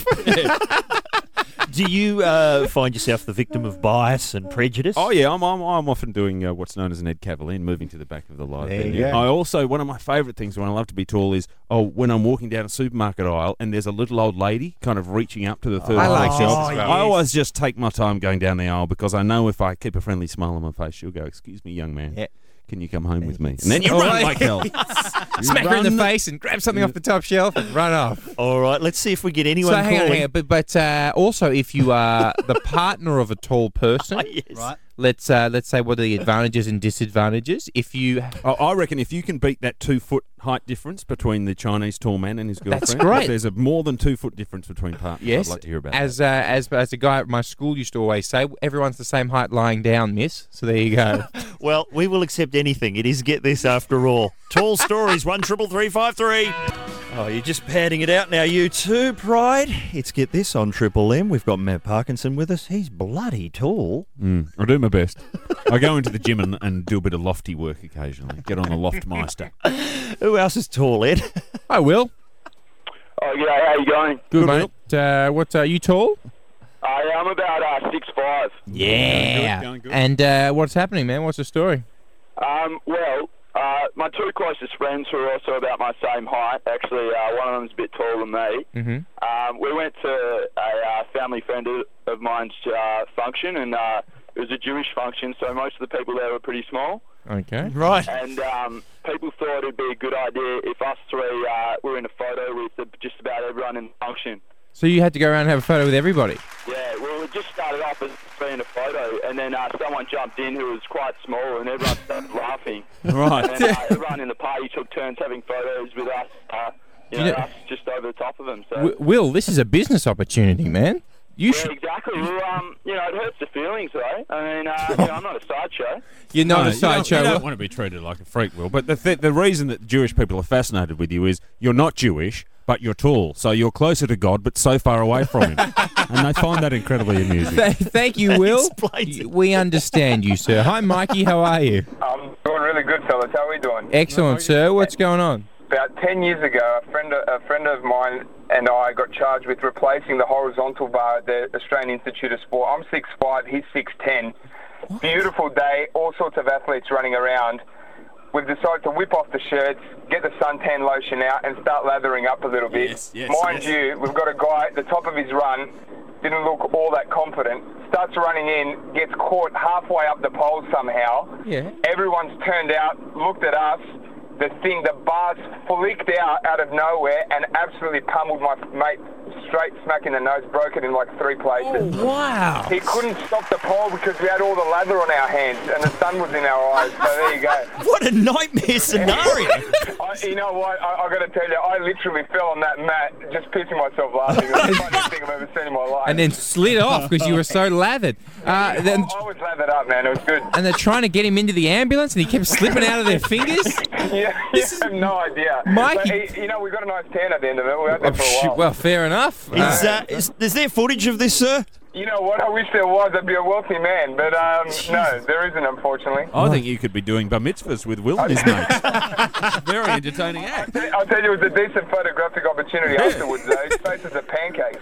Do you find yourself the victim of bias and prejudice? Oh yeah, I'm often doing what's known as an Ed Cavalier, moving to the back of the live There you venue. go. I also, one of my favourite things when I love to be tall is when I'm walking down a supermarket aisle and there's a little old lady kind of reaching up to the third I like shelf. this as well. I always just take my time going down the aisle because I know if I keep a friendly smile on my face, she'll go, "Excuse me, young man." Yeah. Can you come home with me? And then you run like hell. Smack her in the face and grab something off the top shelf and run off. All right, let's see if we get anyone So hang calling. on. But also, if you are the partner of a tall person, Yes. let's say what are the advantages and disadvantages? If you, I reckon if you can beat that 2 foot height difference between the Chinese tall man and his girlfriend, That's great. if there's a more than 2 foot difference between partners, yes, I'd like to hear about as that. as a guy at my school used to always say, everyone's the same height lying down, miss. So there you go. Well, we will accept anything. It is Get This after all. Tall stories, 133353. Oh, you're just padding it out now, you too, Pride. It's Get This on Triple M. We've got Matt Parkinson with us. He's bloody tall. I do my best. I go into the gym and do a bit of lofty work occasionally. Get on the Loftmeister. Who else is tall, Ed? Hi, Will. Oh, yeah, how you going? Good, mate. What are you tall? I'm about 6'5". Yeah. Going good. And what's happening, man? What's the story? My 2 closest friends who are also about my same height, actually, one of them's a bit taller than me. Mm-hmm. We went to a family friend of mine's function, and it was a Jewish function, so most of the people there were pretty small. Okay. Right. And people thought it'd be a good idea if us three were in a photo with just about everyone in the function. So you had to go around and have a photo with everybody? Yeah, well, it just started off as being a photo, and then someone jumped in who was quite small, and everyone started laughing. Right. And then everyone in the party took turns having photos with us, us just over the top of them. So. Will, this is a business opportunity, man. You Yeah, exactly. Well, it hurts the feelings, though. I mean, I'm not a sideshow. You're not No, a sideshow. You don't want to be treated like a freak, Will. But the reason that Jewish people are fascinated with you is you're not Jewish, but you're tall. So you're closer to God, but so far away from him. And they find that incredibly amusing. Thank you, Will. We understand you, sir. Hi, Mikey. How are you? I'm doing really good, fellas. How are we doing? Excellent, sir. What's going on? About 10 years ago, a friend of mine and I got charged with replacing the horizontal bar at the Australian Institute of Sport. I'm 6'5", he's 6'10". Beautiful day, all sorts of athletes running around. We've decided to whip off the shirts, get the suntan lotion out, and start lathering up a little bit. Mind you, we've got a guy at the top of his run, didn't look all that confident, starts running in, gets caught halfway up the pole somehow. Yeah. Everyone's turned out, looked at us. The bars flicked out of nowhere and absolutely pummeled my mate straight smack in the nose, broke it in like 3 places. Oh, wow. He couldn't stop the pole because we had all the lather on our hands and the sun was in our eyes, so there you go. What a nightmare scenario. You know what, I got to tell you, I literally fell on that mat just pissing myself laughing. It was the funniest thing I've ever seen in my life. And then slid off because you were so lathered. I was lathered up, man, it was good. And they're trying to get him into the ambulance and he kept slipping out of their fingers? Yeah, you have no idea. Mikey. But we got a nice tan at the end of it. We were out there for a while. Well, fair enough. Is there footage of this, sir? You know what? I wish there was. I'd be a wealthy man. But no, there isn't, unfortunately. I think you could be doing bar mitzvahs with Will and his mates. Very entertaining act. I'll tell you, it was a decent photographic opportunity afterwards, though. His face is a pancake.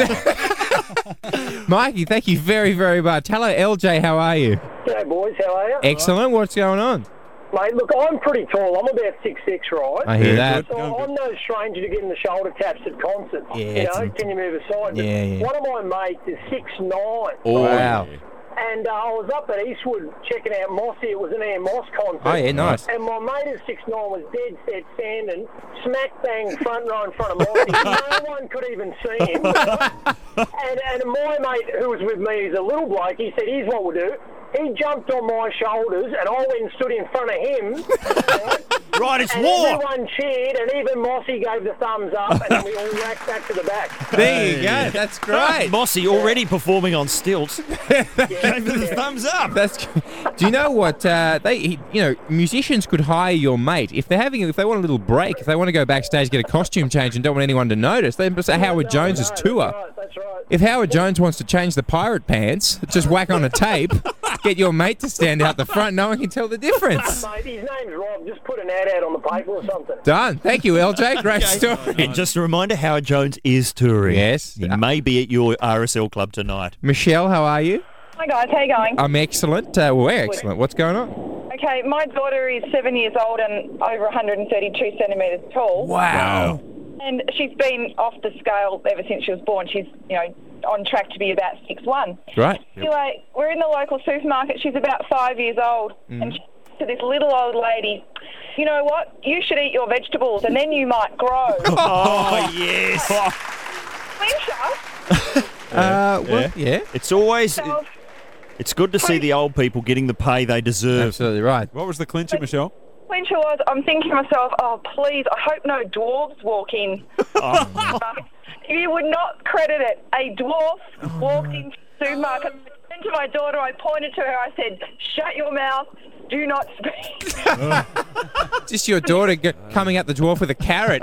Mikey, thank you very, very much. Hello, LJ. How are you? G'day, boys. How are you? Excellent. What's going on? Mate, look, I'm pretty tall. I'm about 6'6", right? I hear that. So I'm no stranger to getting the shoulder taps at concerts. Yeah, can you move aside? But Yeah. One of my mates is 6'9". Oh, wow. And I was up at Eastwood checking out Mossy. It was an Air Moss concert. Oh, yeah, nice. And my mate is 6'9", was dead set standing, smack bang front row in front of Mossy. No one could even see him. And my mate, who was with me, he's a little bloke, he said, here's what we'll do. He jumped on my shoulders, and I went and stood in front of him. Right, it's and war. Everyone cheered, and even Mossy gave the thumbs up, and then we all racked back to the back. There you go. That's great. Mossy already performing on stilts. Gave the thumbs up. Do you know what? Musicians could hire your mate if they want a little break, if they want to go backstage, get a costume change, and don't want anyone to notice. They say Howard Jones's tour. That's right. If Howard Jones wants to change the pirate pants, just whack on a tape. Get your mate to stand out the front. No one can tell the difference. Mate, his name's Rob. Just put an ad out on the paper or something. Done. Thank you, LJ. Great story. And just a reminder, Howard Jones is touring. Yes. He may be at your RSL club tonight. Michelle, how are you? Hi guys, how you going? I'm excellent. We're excellent. What's going on? Okay, my daughter is 7 years old and over 132 centimetres tall. Wow. And she's been off the scale ever since she was born. She's, on track to be about 6'1". Right. Anyway, we're in the local supermarket. She's about 5 years old. And she said to this little old lady, you know what? You should eat your vegetables and then you might grow. Oh, yes. Yeah. It's always... It's good to see the old people getting the pay they deserve. Absolutely right. What was the clincher, Michelle? Clincher was, I'm thinking to myself, oh, please, I hope no dwarves walk in. You would not credit it. A dwarf walked into the supermarket. I turned to my daughter, I pointed to her, I said, shut your mouth, do not speak. Just your daughter coming at the dwarf with a carrot,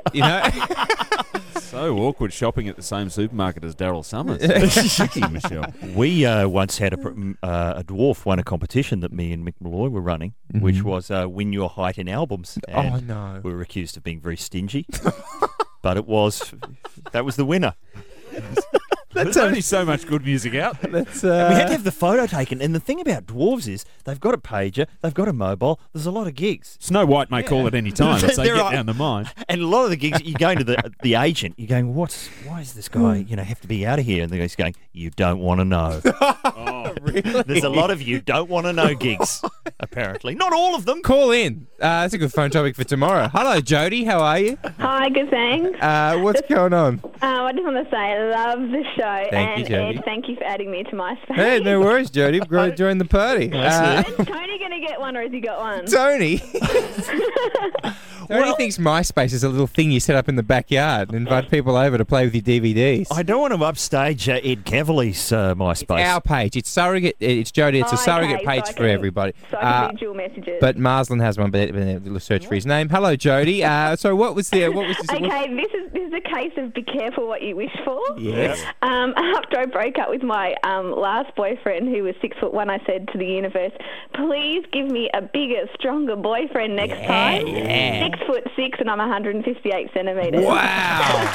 So awkward shopping at the same supermarket as Daryl Summers. Lucky, Michelle. We once had a dwarf won a competition that me and Mick Malloy were running, which was win your height in albums. And Oh, no. we were accused of being very stingy, but that was the winner. There's only so much good music out there. And we had to have the photo taken. And the thing about dwarves is they've got a pager, they've got a mobile. There's a lot of gigs. Snow White may call at any time if they get down the mine. And a lot of the gigs, you're going to the agent, you're going, why is this guy, have to be out of here? And the guy's going, you don't want to know. Really? There's a lot of you don't want to know gigs, apparently. Not all of them. Call in. That's a good phone topic for tomorrow. Hello, Jody. How are you? Hi, good, thanks. What's going on? I just want to say I love the show. Thank you, Jody. Ed, thank you for adding me to MySpace. Hey, no worries, Jody. Great join the party. Is Tony going to get one or has he got one? Tony. Tony thinks MySpace is a little thing you set up in the backyard and invite people over to play with your DVDs. I don't want to upstage Ed Cavalier's MySpace. It's our page. It's surrogate. It's Jodie. It's a surrogate page for everybody. So I can do dual messages. But Marsland has one. But we'll search for his name. Hello, Jodie. So what was the? What was this? Okay, this is a case of be careful what you wish for. Yes. After I broke up with my last boyfriend, who was 6'1", I said to the universe, "Please give me a bigger, stronger boyfriend next time." Yeah. 6'6", and I'm 158 centimetres. Wow.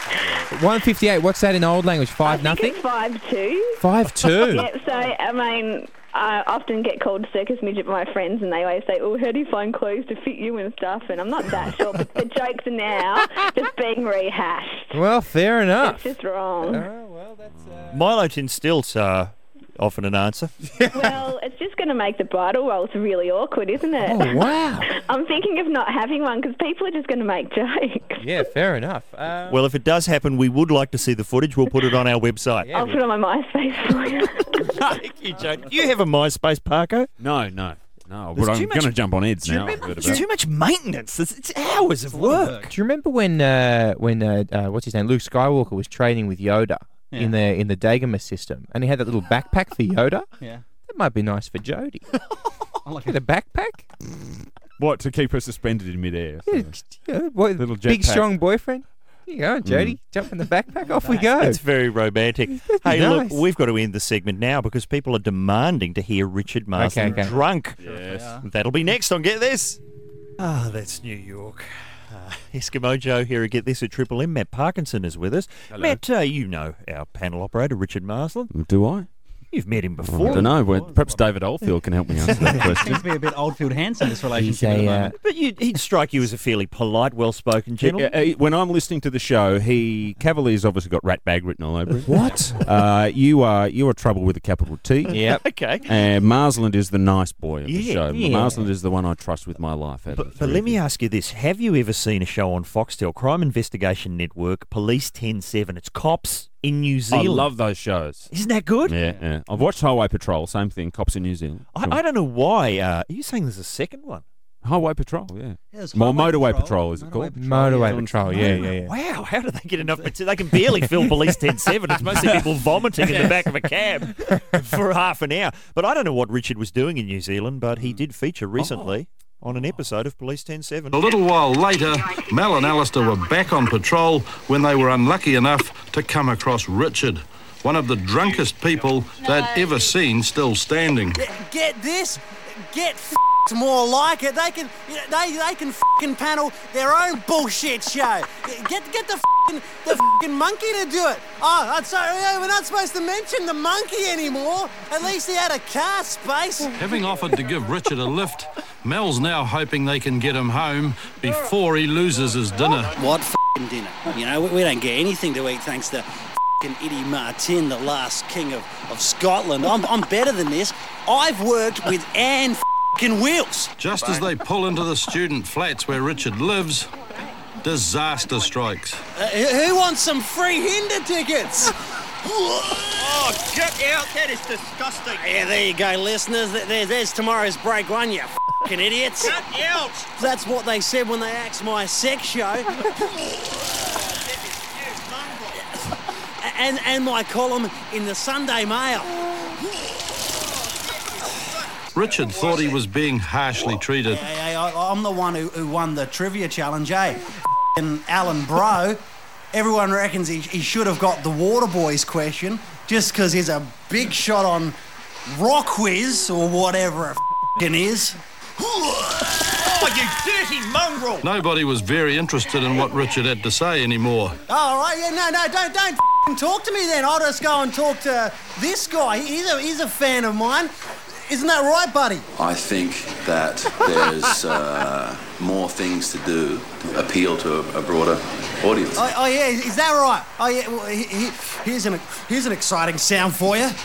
158. What's that in old language? 5'0"? It's 5'2". 5'2". Yeah. So I mean, I often get called circus midget by my friends, and they always say, "Oh, how do you find clothes to fit you and stuff?" And I'm not that sure, but the jokes are now just being rehashed. Well, fair enough. It's just wrong. Milo Tin Stilt's often an answer. Well, it's just going to make the bridal rolls really awkward, isn't it? Oh, wow. I'm thinking of not having one because people are just going to make jokes. Yeah, fair enough. Well, if it does happen, we would like to see the footage. We'll put it on our website. I'll put it on my MySpace for you. Thank you, Jodie. Do you have a MySpace, Parko? No. But I'm going to jump on Ed's now. It's too much maintenance. It's hours of work. Do you remember when what's his name, Luke Skywalker was training with Yoda in the Dagomar system, and he had that little backpack for Yoda? Yeah. That might be nice for Jodie. Get a backpack? What, to keep her suspended in midair? Little big, strong boyfriend. Here you go, Jodie. Jump in the backpack. Off we go. It's very romantic. Hey, nice. look, we've got to end the segment now because people are demanding to hear Richard Marsden drunk. Yes. That'll be next on Get This. That's New York. Eskimo Joe here at Get This at Triple M. Matt Parkinson is with us. Hello. Matt, you know our panel operator, Richard Marsden. Do I? You've met him before. I don't know. Perhaps David Oldfield can help me answer that question. Seems to be a bit Oldfield-Hanson, this relationship at the moment. But he'd strike you as a fairly polite, well-spoken gentleman. When I'm listening to the show, Cavalier's obviously got rat bag written all over it. What? You are trouble with a capital T. Yep. Okay. And Marsland is the nice boy of the Yeah, show. yeah. Marsland is the one I trust with my life. But let me ask you this. Have you ever seen a show on Foxtel, Crime Investigation Network, Police 10-7? It's cops in New Zealand. I love those shows. Isn't that good? Yeah. I've watched Highway Patrol, same thing, Cops in New Zealand. I don't know why. Are you saying there's a second one? Highway Patrol, yeah. there's Well, Highway Motorway Patrol. Patrol, is it called? Motorway Patrol, yeah. Wow, how do they get enough material? They can barely film Police 10-7. It's mostly people vomiting in the back of a cab for half an hour. But I don't know what Richard was doing in New Zealand, but he did feature recently on an episode of Police 10-7. A little while later, Mel and Alistair were back on patrol when they were unlucky enough to come across Richard, one of the drunkest people they'd ever seen still standing. Get this? Get f***ed more like it. They can f***ing panel their own bullshit show. Get the f***ing monkey to do it. Oh, I'm sorry, we're not supposed to mention the monkey anymore. At least he had a car space. Having offered to give Richard a lift, Mel's now hoping they can get him home before he loses his dinner. What f***ing dinner? You know, we don't get anything to eat thanks to f***ing Eddie Martin, the last king of Scotland. I'm better than this. I've worked with Anne f***ing Wills. Just as they pull into the student flats where Richard lives, disaster strikes. Who wants some free Hinder tickets? Oh, get out! That is disgusting. Yeah, there you go, listeners. There's tomorrow's break one, you f***ing idiots. Get out! That's what they said when they axed my sex show. and my column in the Sunday Mail. Richard thought he was being harshly treated. Hey, I'm the one who won the trivia challenge, eh? And Alan Bro, everyone reckons he should have got the Waterboys question just because he's a big shot on Rock Quiz or whatever it f***ing is. Oh, you dirty mongrel! Nobody was very interested in what Richard had to say anymore. Oh, all right, yeah, no, don't f***ing talk to me then. I'll just go and talk to this guy. He's a fan of mine. Isn't that right, buddy? I think that there's more things to do to appeal to a broader audience. Oh yeah, is that right? Oh yeah, well, here's an exciting sound for you.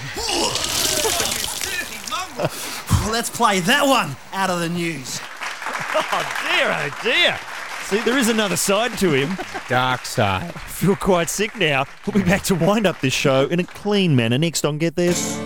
Let's play that one out of the news. Oh dear. See, there is another side to him. Dark side. I feel quite sick now. We'll be back to wind up this show in a clean manner next on Get This.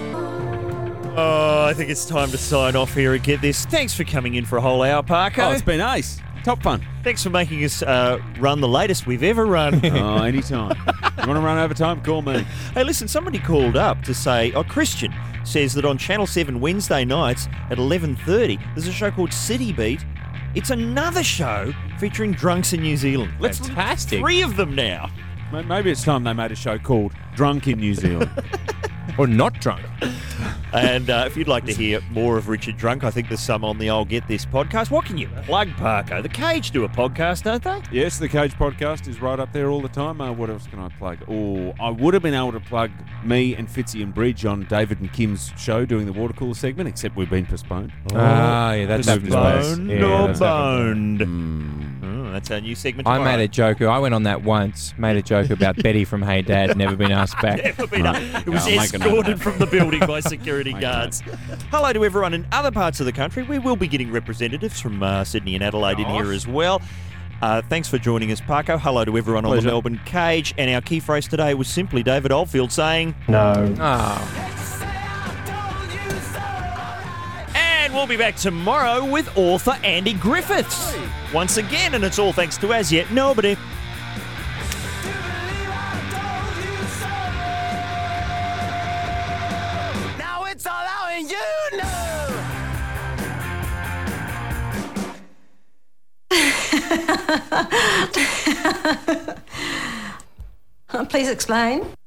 Oh, I think it's time to sign off here at Get This. Thanks for coming in for a whole hour, Parko. Oh, it's been ace. Top fun. Thanks for making us run the latest we've ever run. Oh, anytime. You want to run overtime? Call me. Hey, listen, somebody called up to say, Christian says that on Channel 7 Wednesday nights at 11:30, there's a show called City Beat. It's another show featuring drunks in New Zealand. Fantastic. 3 of them now. Maybe it's time they made a show called Drunk in New Zealand. Or Not Drunk. And if you'd like to hear more of Richard Drunk, I think there's some on the I'll Get This podcast. What can you plug, Parko? The Cage do a podcast, don't they? Yes, the Cage podcast is right up there all the time. What else can I plug? Oh, I would have been able to plug me and Fitzy and Bridge on David and Kim's show doing the water cooler segment, except we've been postponed. Yeah, that's Postponed or boned. That's our new segment tomorrow. I made a joke. I went on that once, made a joke about Betty from Hey Dad, never been asked back. Never been asked. It was escorted from the building by security guards. Hello to everyone in other parts of the country. We will be getting representatives from Sydney and Adelaide in here as well. Thanks for joining us, Parko. Hello to everyone on the Melbourne Cage. And our key phrase today was simply David Oldfield saying... No. And we'll be back tomorrow with author Andy Griffiths. Once again, and it's all thanks to As Yet Nobody. Now it's all out and you know. Please explain.